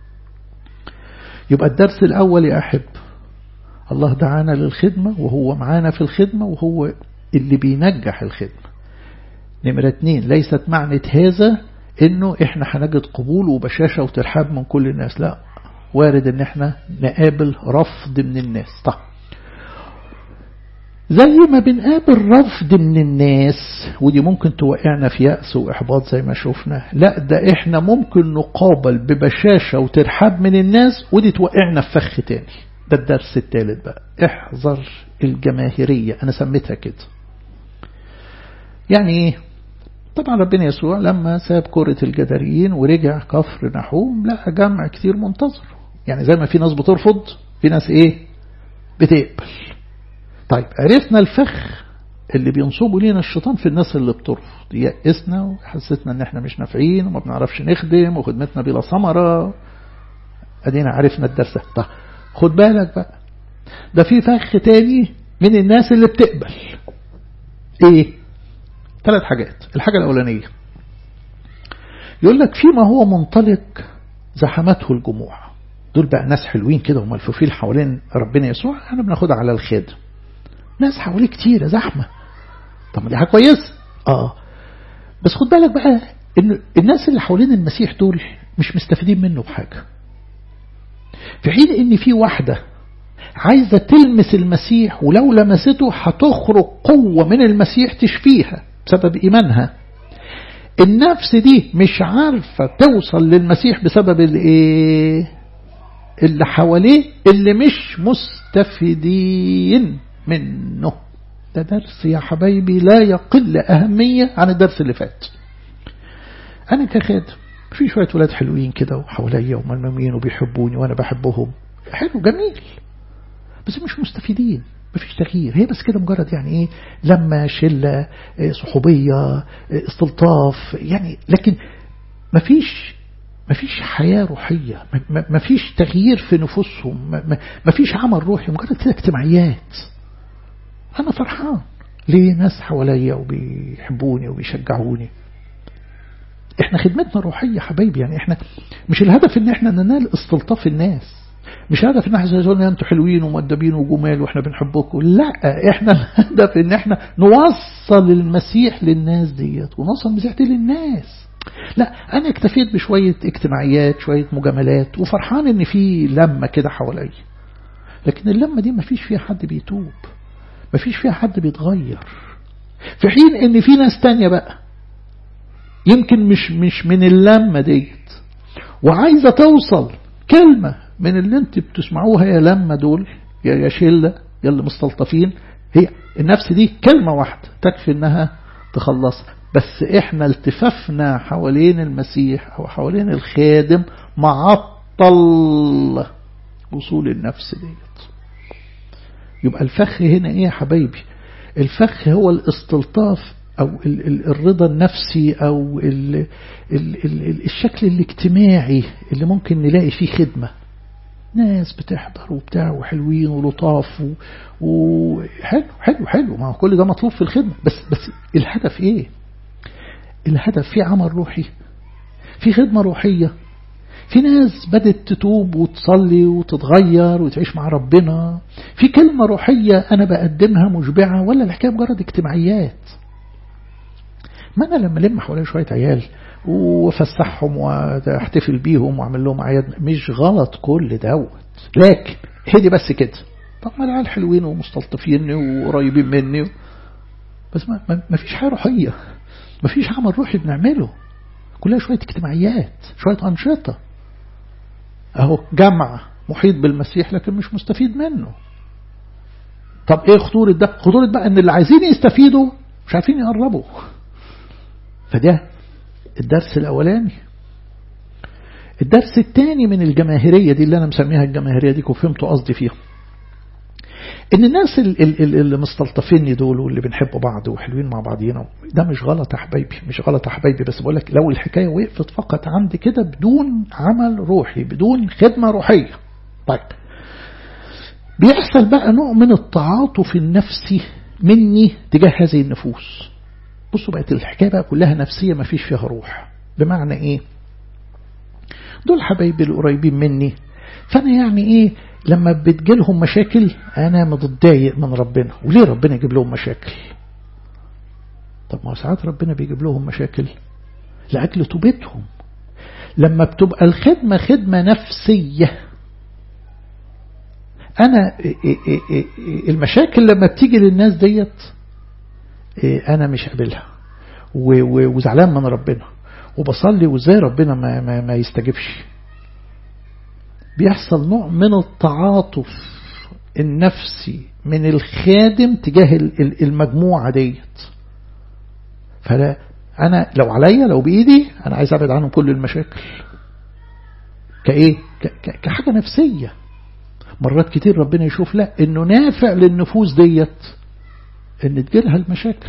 يبقى الدرس الأول يا أحب، الله دعانا للخدمة وهو معانا في الخدمة وهو اللي بينجح الخدمة. نمرة اتنين، ليست معنى هذا إنه إحنا هنجد قبول وبشاشة وترحاب من كل الناس، لا، وارد ان احنا نقابل رفض من الناس. طيب زي ما بنقابل رفض من الناس ودي ممكن توقعنا في يأس وإحباط زي ما شوفنا، لا ده احنا ممكن نقابل ببشاشة وترحاب من الناس ودي توقعنا في فخ تاني. ده الدرس الثالث بقى، احذر الجماهيرية، انا سميتها كده. يعني ايه؟ طبعا ربنا يسوع لما ساب كرة الجداريين ورجع كفر نحوم لقى جمع كتير منتظر. يعني زي ما في ناس بترفض في ناس ايه بتقبل. طيب عرفنا الفخ اللي بينصبوا لينا الشيطان في الناس اللي بترفض، يأسنا وحسيتنا ان احنا مش نافعين وما بنعرفش نخدم وخدمتنا بلا ثمرة. ادينا عرفنا الدرس. طيب خد بالك بقى، ده في فخ تاني من الناس اللي بتقبل. ايه؟ ثلاث حاجات. الحاجة الأولانية يقول لك فيما هو منطلق زحمته الجموع. دول بقى ناس حلوين كده وملفوفين حوالين ربنا يسوع، احنا بناخدها على الخدم. ناس حواليه كتير زحمة، طب دي حاجة كويسة اه، بس خد بالك بقى ان الناس اللي حوالين المسيح دول مش مستفيدين منه بحاجة، في حين ان في واحدة عايزة تلمس المسيح ولو لمسته هتخرج قوة من المسيح تشفيها بسبب إيمانها. النفس دي مش عارفة توصل للمسيح بسبب الايه اللي حواليه اللي مش مستفيدين منه. ده درس يا حبايبي لا يقل أهمية عن الدرس اللي فات. أنا كخادم في شوية ولاد حلوين كده وحواليا وملمومين وبيحبوني وأنا بحبهم، حلو جميل، بس مش مستفيدين، مفيش تغيير. هي بس كده مجرد يعني ايه لما شلة صحوبية استلطاف يعني، لكن مفيش مفيش حياة روحية، مفيش تغيير في نفوسهم، مفيش عمل روحي، مجرد كده اجتماعيات. أنا فرحان ليه ناس حواليا وبيحبوني وبيشجعوني. احنا خدمتنا روحية حبايبي، يعني احنا مش الهدف ان احنا ننال استلطاف الناس، مش هدف ان احنا يقولوا انتوا حلوين ومؤدبين وجمال واحنا بنحبكم، لا، احنا الهدف ان احنا نوصل المسيح للناس ديت ونوصل المسيح دي للناس. لا انا اكتفيت بشوية اجتماعيات شوية مجاملات وفرحان ان في لمة كده حوالي، لكن اللمة دي مفيش فيها حد بيتوب، مفيش فيها حد بيتغير. في حين ان في ناس تانية بقى يمكن مش مش من اللمة ديت وعايزة توصل كلمة من اللي انت بتسمعوها يا لما دول يا يا شلة يا اللي مستلطفين، هي النفس دي كلمة واحدة تكفي انها تخلص. بس احنا التفافنا حوالين المسيح او حوالين الخادم معطل وصول النفس ديت. يبقى الفخ هنا ايه يا حبايبي؟ الفخ هو الاستلطاف او ال ال الرضا النفسي او ال ال ال الشكل الاجتماعي اللي ممكن نلاقي فيه خدمة، ناس بتحضر وبتاع وحلوين ولطاف وحلو حلو حلو، ما هو كل ده مطلوب في الخدمة، بس بس الهدف ايه؟ الهدف في عمل روحي، في خدمة روحية، في ناس بدت تتوب وتصلي وتتغير وتعيش مع ربنا، في كلمة روحية أنا بقدمها مشبعة، ولا الحكاية مجرد اجتماعيات؟ ما أنا لما لم حوالي شوية عيال وفسحهم واحتفل بيهم واعمل لهم عياد، مش غلط كل دوت، لكن هدي بس كده. طب ما العيال حلوين ومستلطفيني وقريبين مني، بس ما, ما فيش حاجة روحية، ما فيش عمل روحي بنعمله، كلها شوية اجتماعيات، شوية أنشطة. أهو جمع محيط بالمسيح لكن مش مستفيد منه. طب إيه خطورة ده؟ خطورة بقى إن اللي عايزين يستفيدوا مش عارفين يقربوا. فده الدرس الأولاني. الدرس الثاني من الجماهيرية دي اللي أنا مسميها الجماهيرية دي، وفهمتوا قصدي فيها، إن الناس اللي مستلطفيني دول واللي بنحبوا بعض وحلوين مع بعضينا، ده مش غلط يا حبايبي، مش غلط يا حبايبي، بس بقول لك لو الحكاية وقفت فقط عند كده بدون عمل روحي، بدون خدمة روحية، طيب بيحصل بقى نوع من التعاطف النفسي مني تجاه هذه النفوس. بصوا بقت الحكاية بقى كلها نفسية، ما فيش فيها روح. بمعنى ايه؟ دول حبايبي القريبين مني، فانا يعني ايه لما بتجيلهم مشاكل انا متضايق من ربنا. وليه ربنا يجيب لهم مشاكل؟ طب ما ساعات ربنا بيجيب لهم مشاكل لأجل توبتهم. لما بتبقى الخدمة خدمة نفسية، انا المشاكل لما بتيجي للناس ديت انا مش قابلها وزعلان من ربنا وبصلي وازاي ربنا ما, ما, ما يستجبش. بيحصل نوع من التعاطف النفسي من الخادم تجاه المجموعة ديت. فلا أنا لو عليا لو بإيدي أنا عايز أبعد عنهم كل المشاكل. كإيه؟ كحاجة نفسية. مرات كتير ربنا يشوف لا إنه نافع للنفوس ديت إن تجيلها المشاكل.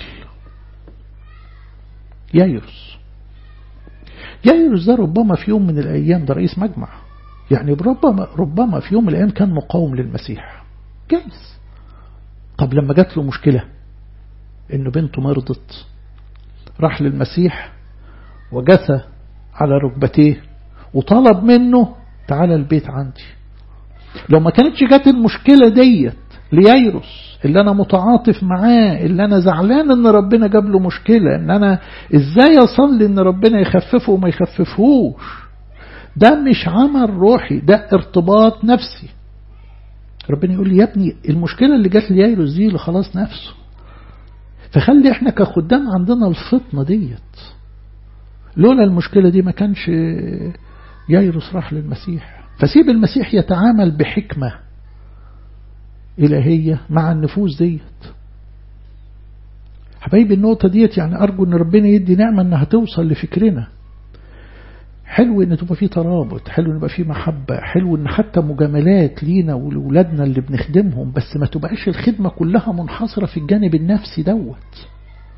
يايروس يايروس ده ربما في يوم من الأيام ده رئيس مجمع، يعني ربما ربما في يوم من الأيام كان مقاوم للمسيح جايز. طب لما جات له مشكلة إنه بنته مرضت، راح للمسيح وجثى على ركبتيه وطلب منه تعالى البيت عندي. لو ما كانتش جات المشكلة ديت ليايروس اللي أنا متعاطف معاه، اللي أنا زعلان إن ربنا جاب له مشكلة، إن أنا إزاي أصلي إن ربنا يخففه وما يخففهوش، ده مش عمل روحي، ده ارتباط نفسي. ربنا يقول لي يا ابني المشكلة اللي جات ليايروس دي لخلاص نفسه. فخلي احنا كخدام عندنا الفطنة ديت. لولا المشكلة دي ما كانش يايروس راح للمسيح. فسيب المسيح يتعامل بحكمة إلهية مع النفوس ديت. حبايبي النقطة ديت يعني أرجو أن ربنا يدي نعمة أنها توصل لفكرنا. حلو أن تبقى فيه ترابط، حلو أن يبقى فيه محبة، حلو أن حتى مجاملات لينا ولولادنا اللي بنخدمهم، بس ما تبقاش الخدمة كلها منحصرة في الجانب النفسي دوت.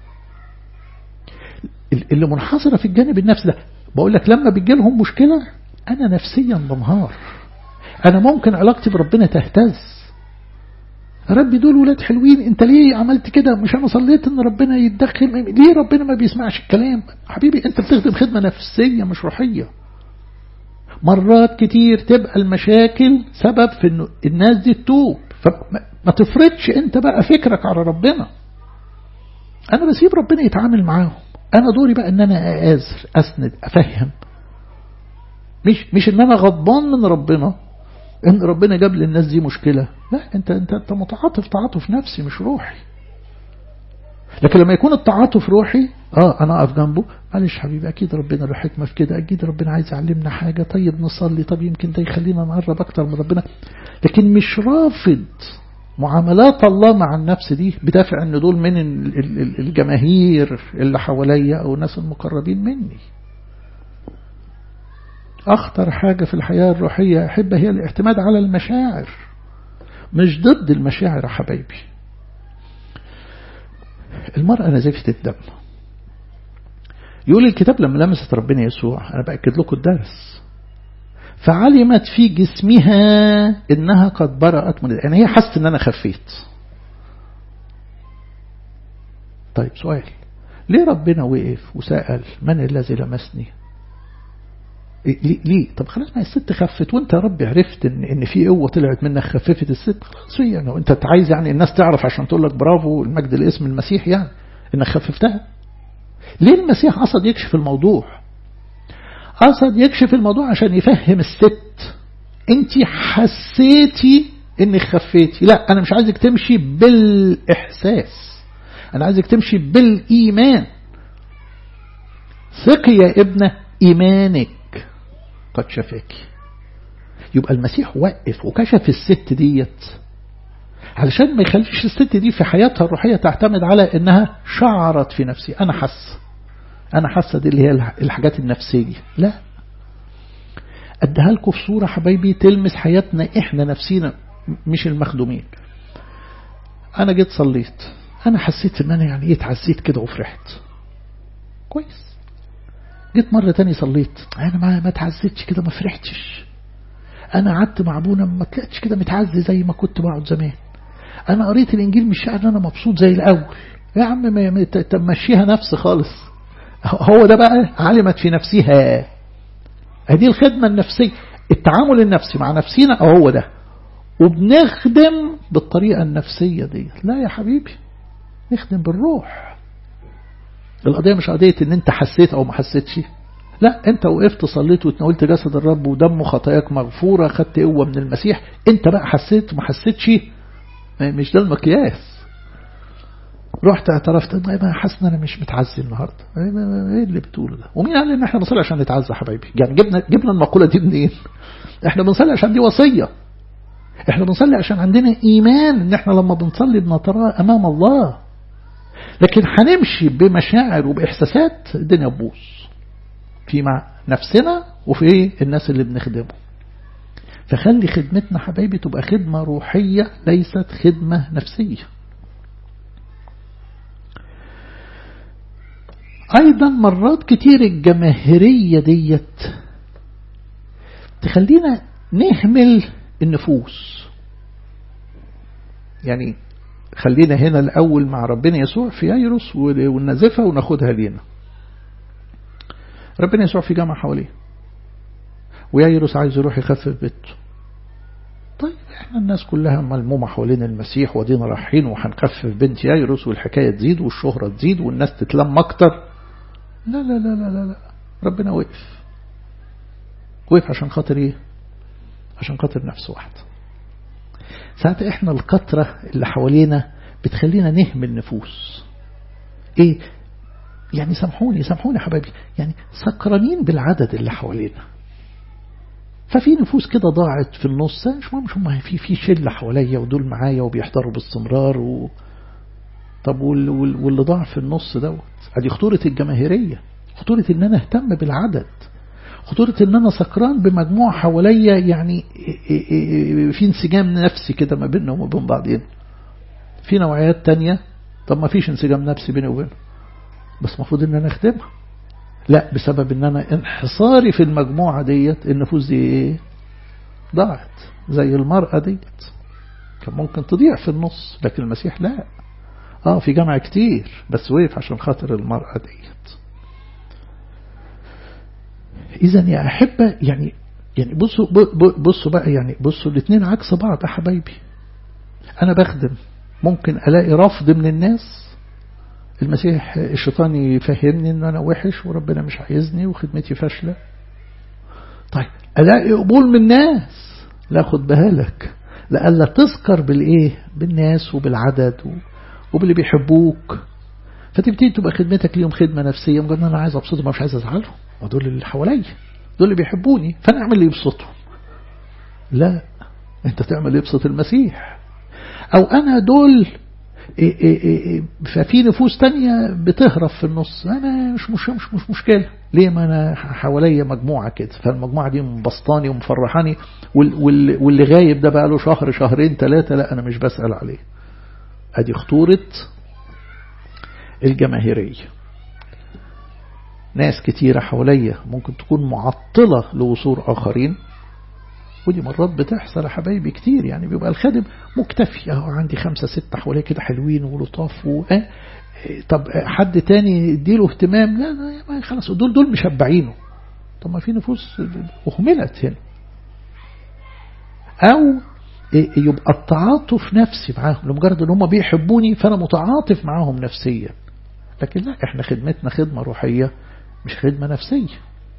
اللي منحصرة في الجانب النفسي ده بقول لك لما بيجي لهم مشكلة أنا نفسيا بنهار، أنا ممكن علاقتي بربنا تهتز. ربي دول ولاد حلوين، انت ليه عملت كده؟ مش انا صليت ان ربنا يتدخل؟ ليه ربنا ما بيسمعش الكلام؟ حبيبي انت بتخدم خدمة نفسية مش روحية. مرات كتير تبقى المشاكل سبب في انه الناس دي تتوب، فما تفرضش انت بقى فكرك على ربنا. انا بسيب ربنا يتعامل معاهم، انا دوري بقى ان انا اآزر اسند افهم، مش مش ان انا غضبان من ربنا ان ربنا جاب للناس دي مشكلة. لا، انت انت انت متعاطف تعاطف نفسي مش روحي. لكن لما يكون التعاطف روحي اه انا اقف جنبه، معلش حبيبي اكيد ربنا له حكمة في كده، اكيد ربنا عايز يعلمنا حاجة، طيب نصلي، طب يمكن ده يخلينا نقرب اكتر من ربنا. لكن مش رافض معاملات الله مع النفس دي بدافع ان دول من الجماهير اللي حواليا او الناس المقربين مني. اخطر حاجة في الحياة الروحية احب هي الاعتماد على المشاعر، مش ضد المشاعر يا حبايبي. المرأة نزفت الدم، يقول الكتاب لما لمست ربنا يسوع، أنا بأكد لكم الدرس، فعلمت في جسمها إنها قد برأت من، يعني هي حست إن أنا خفيت. طيب سؤال، ليه ربنا وقف وسأل من الذي لمسني؟ ليه؟ ليه؟ طب خلاص ما الست خفت، وانت يا رب عرفت ان ان في قوه طلعت منك خففت الست، خلاص يعني انت عايز يعني الناس تعرف عشان تقول لك برافو المجد لاسم المسيح يعني انك خففتها. ليه المسيح قصد يكشف الموضوع؟ قصد يكشف الموضوع عشان يفهم الست انت حسيتي انك خفيتي، لا انا مش عايزك تمشي بالاحساس، انا عايزك تمشي بالايمان. ثقي يا ابنه ايمانك قد شفاك. يبقى المسيح وقف وكشف الست ديت علشان ما يخليش الست دي في حياتها الروحية تعتمد على انها شعرت في نفسي، انا حس انا حاسه دي اللي هي الحاجات النفسية. لا، اديها لكم في صورة حبايبي تلمس حياتنا احنا نفسينا مش المخدومين. انا جيت صليت، انا حسيت ان انا يعني ايه اتعزيت كده وفرحت كويس. جيت مرة تاني صليت، انا ما ما اتعزيتش كده ما فرحتش. انا قعدت مع ابونا ما طلعتش كده متعزي زي ما كنت بقعد زمان. انا قريت الانجيل مش شاعر ان انا مبسوط زي الاول. يا عم ما تمشيها نفس خالص. هو ده بقى علمت في نفسها، هذه الخدمة النفسية، التعامل النفسي مع نفسينا هو ده، وبنخدم بالطريقة النفسية دي. لا يا حبيبي، نخدم بالروح. القضية مش قضية ان انت حسيت او ما حسيتش، لا انت وقفت صليت وتناولت جسد الرب ودم خطاياك مغفورة، خدت قوة من المسيح، انت بقى حسيت وما حسيتش مش ده المقياس. رحت اعترفت ما حاسس ان انا مش متعزي النهارده، ايه اللي بتقوله ده؟ ومين قال ان احنا بنصلي عشان نتعزى حبايبي؟ يعني جبنا جبنا المقولة دي منين؟ احنا بنصلي عشان دي وصية، احنا بنصلي عشان عندنا ايمان ان احنا لما بنصلي بنترى امام الله. لكن هنمشي بمشاعر وباحساسات الدنيا تبوظ في مع نفسنا وفي الناس اللي بنخدمه. فخلي خدمتنا حبايبي تبقى خدمة روحية ليست خدمة نفسية. ايضا مرات كتير الجماهيرية ديت تخلينا نهمل النفوس. يعني خلينا هنا الأول مع ربنا يسوع في يايروس والنزفة وناخدها لينا. ربنا يسوع في جامعة حواليه ويايروس عايز يروح يخفف بيته. طيب احنا الناس كلها ملمومة حوالين المسيح ودينا رايحين وهنخفف بنت يايروس والحكاية تزيد والشهرة تزيد والناس تتلم اكتر. لا لا لا لا لا, لا. ربنا وقف وقف عشان خاطر ايه؟ عشان خاطر نفس واحد. ساعات احنا الكترة اللي حوالينا بتخلينا نهمل نفوس. ايه يعني؟ سامحوني سامحوني حبايبي، يعني سكرانين بالعدد اللي حوالينا. ففي نفوس كده ضاعت في النص، مش مهم مش هم في في شله حواليا ودول معايا وبيحضروا باستمرار و... طب وال... وال... واللي ضاع في النص دوت، ادي خطوره الجماهيريه، خطوره ان انا اهتم بالعدد، خطوره ان انا سكران بمجموعه حواليا، يعني في انسجام نفسي كده ما بيننا وما بين بعضين. في نوعيات تانية طب ما فيش انسجام نفسي بيني وبينه، بس المفروض ان انا اخدمها. لا، بسبب ان انا انحصاري في المجموعة ديت النفوس دي ايه؟ ضاعت. زي المرأة ديت كان ممكن تضيع في النص، لكن المسيح لا. اه في جامعة كتير بس وقف عشان خاطر المرأة ديت. اذا يا احبة يعني يعني بصوا بصوا بقى يعني بصوا الاثنين عكس بعض يا حبايبي. انا بخدم ممكن الاقي رفض من الناس، المسيح الشيطان يفهمني ان انا وحش وربنا مش عايزني وخدمتي فاشلة. طيب الاقي قبول من الناس، لا خد بالك لألا تسكر بالايه؟ بالناس وبالعدد وباللي بيحبوك، فتبتدي تبقى خدمتك ليهم خدمة نفسية، مجرد انا عايز ابسطهم مش عايز ازعلهم، ودول اللي حواليا دول اللي بيحبوني فانا اعمل اللي يبسطهم. لا، انت تعمل اللي يبسط المسيح. أو أنا دول إيه إيه إيه ففي نفوس تانية بتهرب في النص، أنا مش مش مش, مش مشكلة، ليه؟ ما أنا حواليا مجموعة كده، فالمجموعة دي مبسطاني ومفرحاني، وال وال واللي غايب ده بقى له شهر شهرين ثلاثة لا أنا مش بسأل عليه. أدي خطورة الجماهيرية. ناس كتيرة حواليا ممكن تكون معطلة لوصول آخرين، ودي مرات بتحصل يا حبايبي كتير، يعني بيبقى الخادم مكتفي، اهو عندي خمسة ستة حواليه كده حلوين ولطاف و... اه طب حد تاني يديله اهتمام، لا لا خلاص دول دول مشبعينه. طب ما في نفوس أهملت هنا. أو يبقى التعاطف نفسي معاهم، لمجرد ان هم بيحبوني فأنا متعاطف معاهم نفسيا، لكن لا، احنا خدمتنا خدمة روحية مش خدمة نفسية.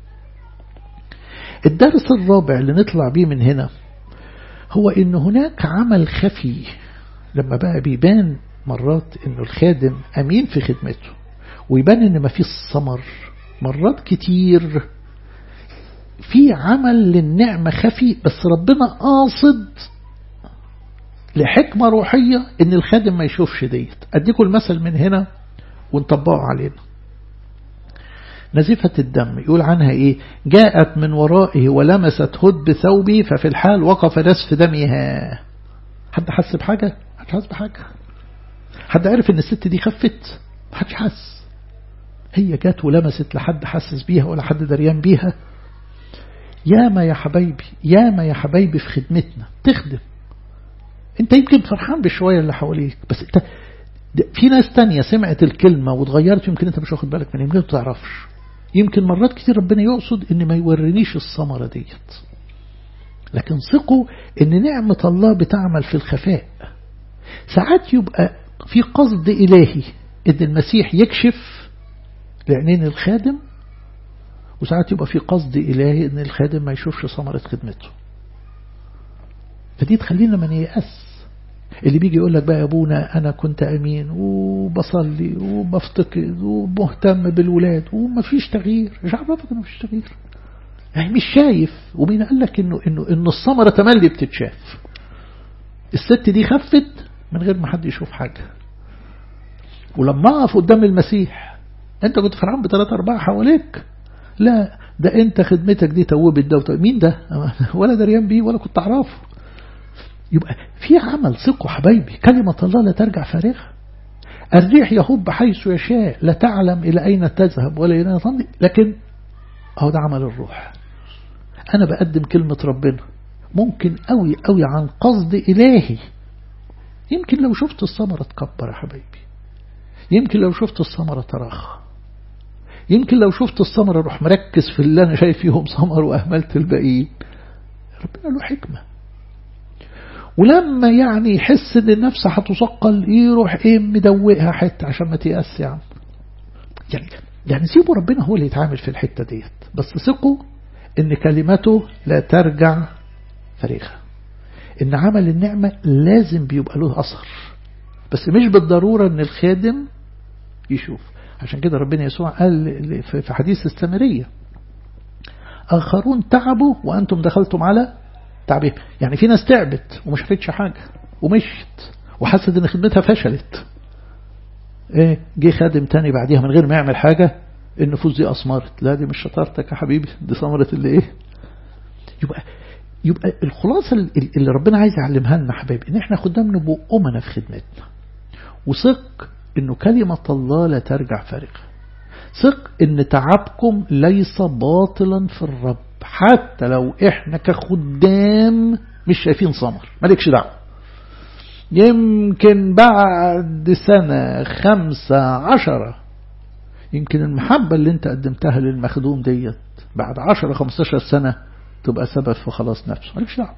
الدرس الرابع اللي نطلع بيه من هنا هو ان هناك عمل خفي، لما بقى بيبان مرات انه الخادم امين في خدمته ويبان ان ما فيش ثمر، مرات كتير في عمل للنعمة خفي بس ربنا قاصد لحكمة روحية ان الخادم ما يشوفش ديت. اديكم المثل من هنا ونطبقه علينا. نزيفة الدم يقول عنها ايه؟ جاءت من ورائه ولمست هد ثوبي ففي الحال وقف نسف دمها. حد حس بحاجة؟ حد حس بحاجة؟ حد عرف ان الست دي خفت؟ حدش حس. هي جات ولمست، لحد حسس بيها ولا حد دريان بيها. ياما يا حبايبي ياما يا حبايبي في خدمتنا تخدم، انت يمكن فرحان بشوية اللي حواليك، بس انت في ناس تانية سمعت الكلمة وتغيرت، يمكن انت مش واخد بالك من، يمكن ما تعرفش. يمكن مرات كتير ربنا يقصد ان ما يورينيش الثمرة ديت، لكن ثقوا ان نعمة الله بتعمل في الخفاء. ساعات يبقى في قصد إلهي ان المسيح يكشف لعينين الخادم، وساعات يبقى في قصد إلهي ان الخادم ما يشوفش ثمرة خدمته. فدي تخلينا ما نيأس. اللي بيجي يقول لك بقى يا ابونا انا كنت امين وبصلي وبفتقد ومهتم بالولاد ومفيش تغيير، مش عارفك انه مفيش تغيير، يعني مش شايف. ومين قال لك انه انه انه الثمره تملي بتتشاف؟ الست دي خفت من غير ما حد يشوف حاجه. ولما اقف قدام المسيح، انت كنت فرحان بثلاثة أربعة حواليك؟ لا، ده انت خدمتك دي توبت ده. مين ده؟ ولا دريان بيه ولا كنت اعرفه. يبقى في عمل ثقوا حبايبي. كلمة الله لا ترجع فارغة. الريح يهب حيث يشاء، لا تعلم إلى أين تذهب ولا إلى أين تمضي، لكن هو ده عمل الروح. أنا بقدم كلمة ربنا ممكن قوي قوي عن قصد إلهي. يمكن لو شفت الثمرة تكبر يا حبايبي، يمكن لو شفت الثمرة تراخ، يمكن لو شفت الثمرة روح مركز في اللي أنا شايف فيهم ثمر وأهملت الباقيين. ربنا له حكمة. ولما يعني يحس ان النفس هتثقل يروح ايه مدوقها حته عشان ما تيأس. يعني يعني يعني سيبوا ربنا هو اللي يتعامل في الحته ديت، بس ثقوا ان كلمته لا ترجع فارغه، ان عمل النعمه لازم بيبقى له اثر، بس مش بالضروره ان الخادم يشوف. عشان كده ربنا يسوع قال في حديث السامريه اخرون تعبوا وانتم دخلتم على تعبير. يعني في ناس تعبت ومش شافتش حاجة ومشت وحست ان خدمتها فشلت، ايه جه خادم تاني بعديها من غير ما يعمل حاجة النفوس دي أثمرت. لا، دي مش شطارتك يا حبيبي، دي ثمرة اللي ايه. يبقى يبقى الخلاصة اللي ربنا عايز يعلمها لنا حبايبي ان احنا خدام نبقى أمنا في خدمتنا، وثق انه كلمة الله لا ترجع فارغة. ثق ان تعبكم ليس باطلا في الرب، حتى لو احنا كخدام مش شايفين ثمر مالكش دعوة. يمكن بعد سنة خمسة عشرة يمكن المحبة اللي انت قدمتها للمخدوم ديت بعد عشرة خمستاشر سنة تبقى سبب في خلاص نفسه. مالكش دعوة.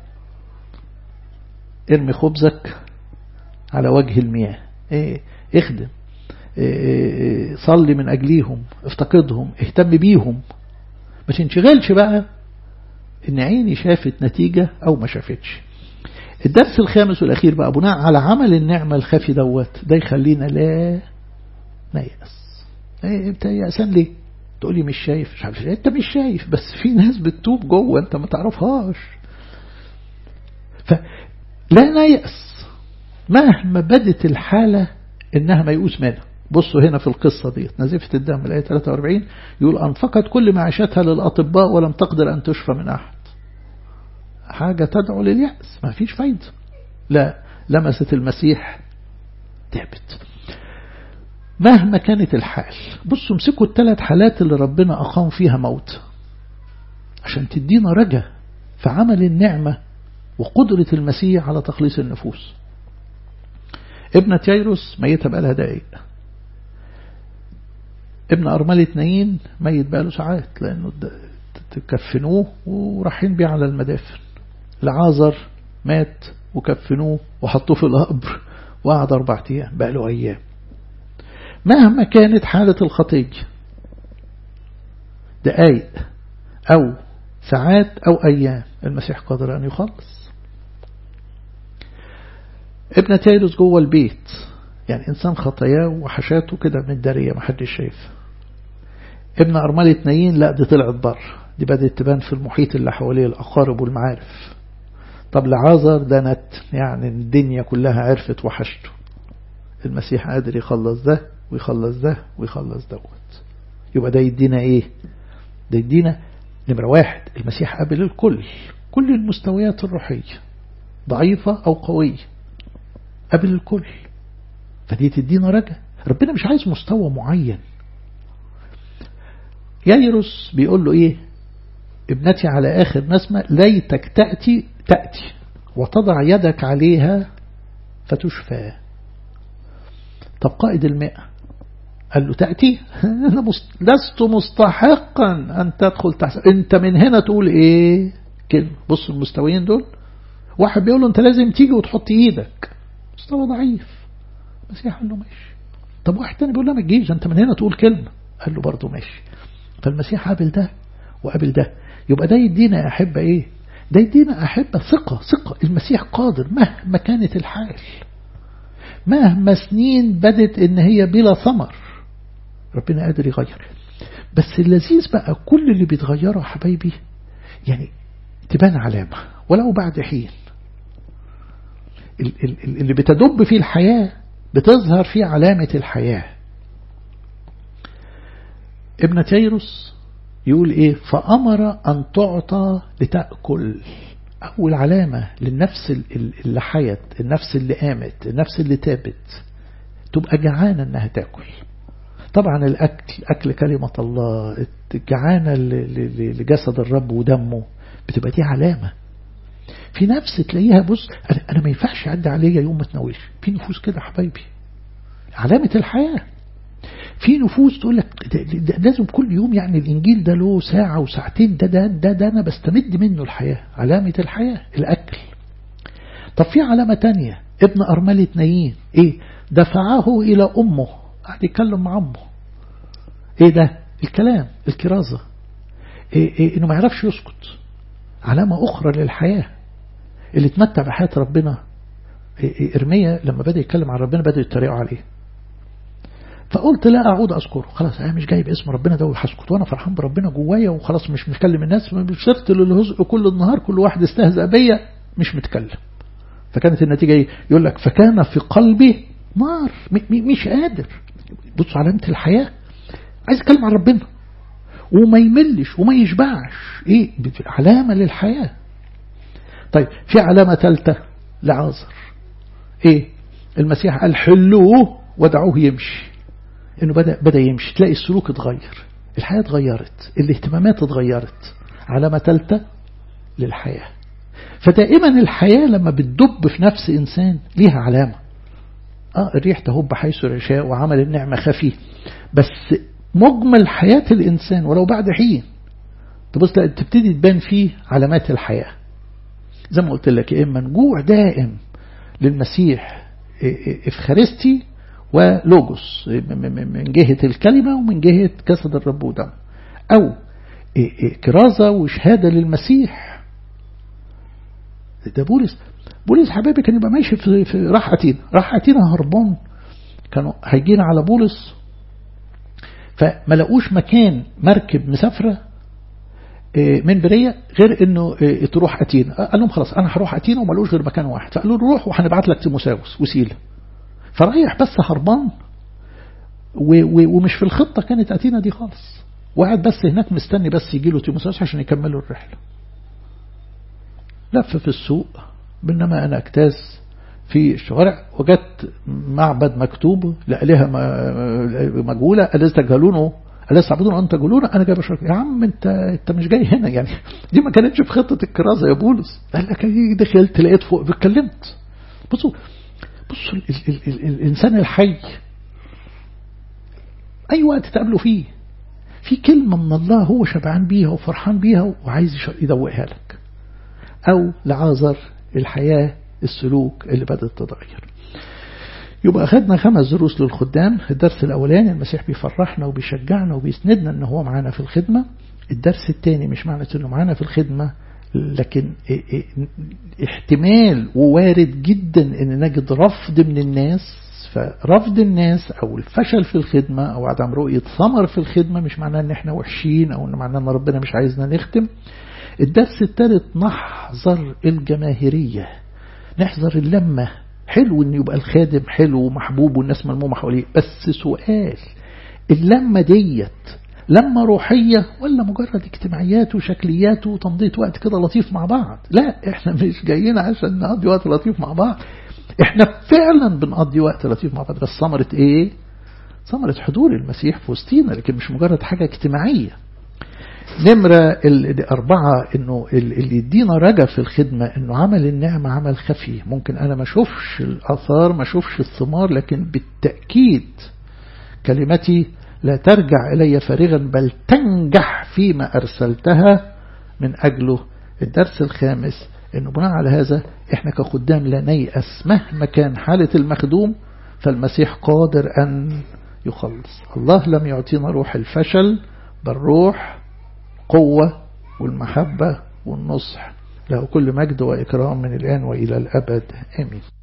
ارمي خبزك على وجه المياه، ايه اخدم، إيه صلي من أجليهم، افتقدهم، اهتم بيهم، ما تنشغلش بقى ان عيني شافت نتيجة او ما شافتش. الدرس الخامس والأخير بقى بناء على عمل النعمة الخفي دوت، ده يخلينا لا نيأس. ايه انت يأسان ليه؟ تقولي مش شايف، مش عارف. انت مش شايف، بس في ناس بتتوب جوه انت ما تعرفهاش. فلا نيأس مهما بدت الحالة إنها ميؤوس منها. بصوا هنا في القصة دي نزيفة الدم الآية ثلاثة وأربعين يقول أنفقت كل معيشتها للأطباء ولم تقدر أن تشفى من أحد. حاجة تدعو لليأس، ما فيش فايدة. لا، لمست المسيح تعبت مهما كانت الحال. بصوا امسكوا الثلاث حالات اللي ربنا أقام فيها موت عشان تدينا رجاء في عمل النعمة وقدرة المسيح على تخليص النفوس. ابنة ييروس ميتة بقالها دقايق، ابن أرملة نايين ميت بقاله ساعات لأنه تكفنوه ورايحين بيه على المدافن. لعازر مات وكفنوه وحطوه في القبر وقعد أربع أيام بقاله أيام. مهما كانت حالة الخطية، دقايق أو ساعات أو أيام، المسيح قادر أن يخلص. ابنة ييروس جوه البيت، يعني إنسان خطاياه وحشاته كده متدارية محدش شايف. ابن أرملة نايين لا، دي طلعت بره، دي بدأت تبان في المحيط اللي حواليه الأقارب والمعارف. طب لعازر ده نت، يعني الدنيا كلها عرفت وحشته. المسيح قادر يخلص ده ويخلص ده ويخلص دوت. يبقى ده يدينا ايه؟ ده يدينا نمرة واحد، المسيح قابل الكل، كل المستويات الروحية ضعيفة أو قوية، قابل الكل. فدي تدينا رجاء. ربنا مش عايز مستوى معين. ييروس بيقول له ايه؟ ابنتي على آخر نسمة ليتك تأتي تأتي وتضع يدك عليها فتشفى. طب قائد المئة قال له تأتي؟ أنا مست... لست مستحقا أن تدخل تحت. أنت من هنا تقول إيه كده؟ بص المستويين دول، واحد بيقول له أنت لازم تيجي وتحط إيدك، مستوى ضعيف. المسيح قال له ماشي. طب واحد تاني بيقول له ما تجيش، أنت من هنا تقول كلمة، قال له برضه ماشي. فالمسيح قابل ده وقابل ده. يبقى ده يدينا يا أحبة إيه؟ ده يدينا أحبة ثقة ثقة المسيح قادر مهما كانت الحال، مهما سنين بدت إن هي بلا ثمر، ربنا قادر يغير. بس اللذيذ بقى كل اللي بيتغيره حبايبي يعني تبان علامة ولو بعد حين. اللي بتدب فيه الحياة بتظهر فيه علامة الحياة. ابنة ييروس يقول ايه؟ فأمر أن تعطى لتأكل. أول علامة للنفس اللي حيت، النفس اللي قامت، النفس اللي تابت، تبقى جعانة انها تأكل. طبعا الأكل أكل كلمة الله، الجعانة لجسد الرب ودمه، بتبقى دي علامة. في نفس تلاقيها بص أنا, أنا ما ينفعش يعدي عليا يوم ما تناولش. في نفوس كده حبايبي علامة الحياة. في نفوس تقول لك لازم كل يوم، يعني الإنجيل ده له ساعة وساعتين، ده ده ده, ده أنا بستمد منه الحياة. علامة الحياة الأكل. طب في علامة تانية، ابن أرملة نايين إيه؟ دفعه إلى أمه، قاعد يتكلم مع أمه. إيه ده؟ الكلام، الكرازة، إيه إيه إنه ما يعرفش يسكت. علامة أخرى للحياة اللي تمتع بحياة ربنا. إيه إيه إرميا لما بدأ يتكلم عن ربنا بدأ يتريقوا عليه، فقلت لا أعود أذكره. خلاص أنا مش جايب اسم ربنا ده وحسكت وأنا فرحان بربنا جوايا وخلاص، مش متكلم الناس، مش شرط للهزء كل النهار كل واحد استهزأ بيا مش متكلم. فكانت النتيجة إيه؟ يقول لك فكان في قلبي نار، مش قادر. بصوا علامة الحياة، عايز يتكلم عن ربنا وما يملش وما يشبعش. إيه؟ علامة للحياة. طيب في علامة ثالثة لعازر. إيه؟ المسيح قال حلوه ودعوه يمشي. إنه بدأ بدأ يمشي، تلاقي السلوك اتغير، الحياة اتغيرت، الاهتمامات اتغيرت. علامة ثالثة للحياة. فدائما الحياة لما بتدب في نفس إنسان ليها علامة. آه الريح تهب حيث رشاء وعمل النعمة خفي، بس مجمل حياة الإنسان ولو بعد حين تبص تبتدي تبان فيه علامات الحياة. زي ما قلت لك، إما نجوع دائم للمسيح إفخارستي ولوجوس من جهة الكلمة ومن جهة جسد الرب ودم، أو كرازة وشهادة للمسيح. ده بولس بولس حبيبي كان يبقى ماشي في, في راح أتينا راح أتينا هربان، كانوا هيجينا على بولس فما لقوش مكان مركب مسافرة من برية غير انه تروح أتينا. قال لهم خلاص انا هروح أتينا وملوش غير مكان واحد، فقالوا روح وهنبعت لك تيموساوس وسيلة. فرايح بس هربان ومش في الخطة كانت أتينا دي خالص، وقعد بس هناك مستني بس يجي له تيموساوس عشان يكملوا الرحلة. لف في السوق، بينما أنا اجتاز في الشوارع وجدت معبد مكتوب لآلهة مجهولة أليس تجهلونه أليس تعبدون أنت تجهلون أنا جاي بشرك. يا عم أنت أنت مش جاي هنا يعني، دي ما كانتش في خطة الكرازة يا بولس. قال لك دخلت لقيت فوق اتكلمت. بصوا بصوا ال ال ال ال الإنسان الحي أي وقت تقابله فيه في كلمة من الله هو شبعان بيها وفرحان بيها وعايز يدوقها لك. أو لعازر الحياة السلوك اللي بدأت تتغير. يبقى أخذنا خمس دروس للخدام. الدرس الأولاني المسيح بيفرحنا وبيشجعنا وبيسندنا أنه هو معانا في الخدمة. الدرس الثاني مش معنى أنه معانا في الخدمة لكن احتمال ووارد جدا أن نجد رفض من الناس. فرفض الناس أو الفشل في الخدمة أو عدم رؤية ثمر في الخدمة مش معناه أن احنا وحشين أو أن معناه أن ربنا مش عايزنا نختم. الدرس الثالث نحذر الجماهيرية، نحذر اللمة. حلو أن يبقى الخادم حلو ومحبوب والناس ملمومة حواليه، بس سؤال اللمة ديت لمة روحية ولا مجرد اجتماعيات وشكليات وتمضية وقت كده لطيف مع بعض؟ لا، احنا مش جايين عشان نقضي وقت لطيف مع بعض، احنا فعلا بنقضي وقت لطيف مع بعض، بس ثمرة ايه؟ ثمرة حضور المسيح في وسطينا، لكن مش مجرد حاجة اجتماعية. نمرة الأربعة إنه اللي يدينا رجا في الخدمة إنه عمل النعمة عمل خفي. ممكن أنا ما شوفش الآثار ما شوفش الثمار، لكن بالتأكيد كلمتي لا ترجع إلي فارغا بل تنجح فيما أرسلتها من أجله. الدرس الخامس إنه بناء على هذا إحنا كخدام لا نيأس مهما كان حالة المخدوم، فالمسيح قادر أن يخلص. الله لم يعطينا روح الفشل بل روح قوة والمحبة والنصح. له كل مجد وإكرام من الآن وإلى الأبد آمين.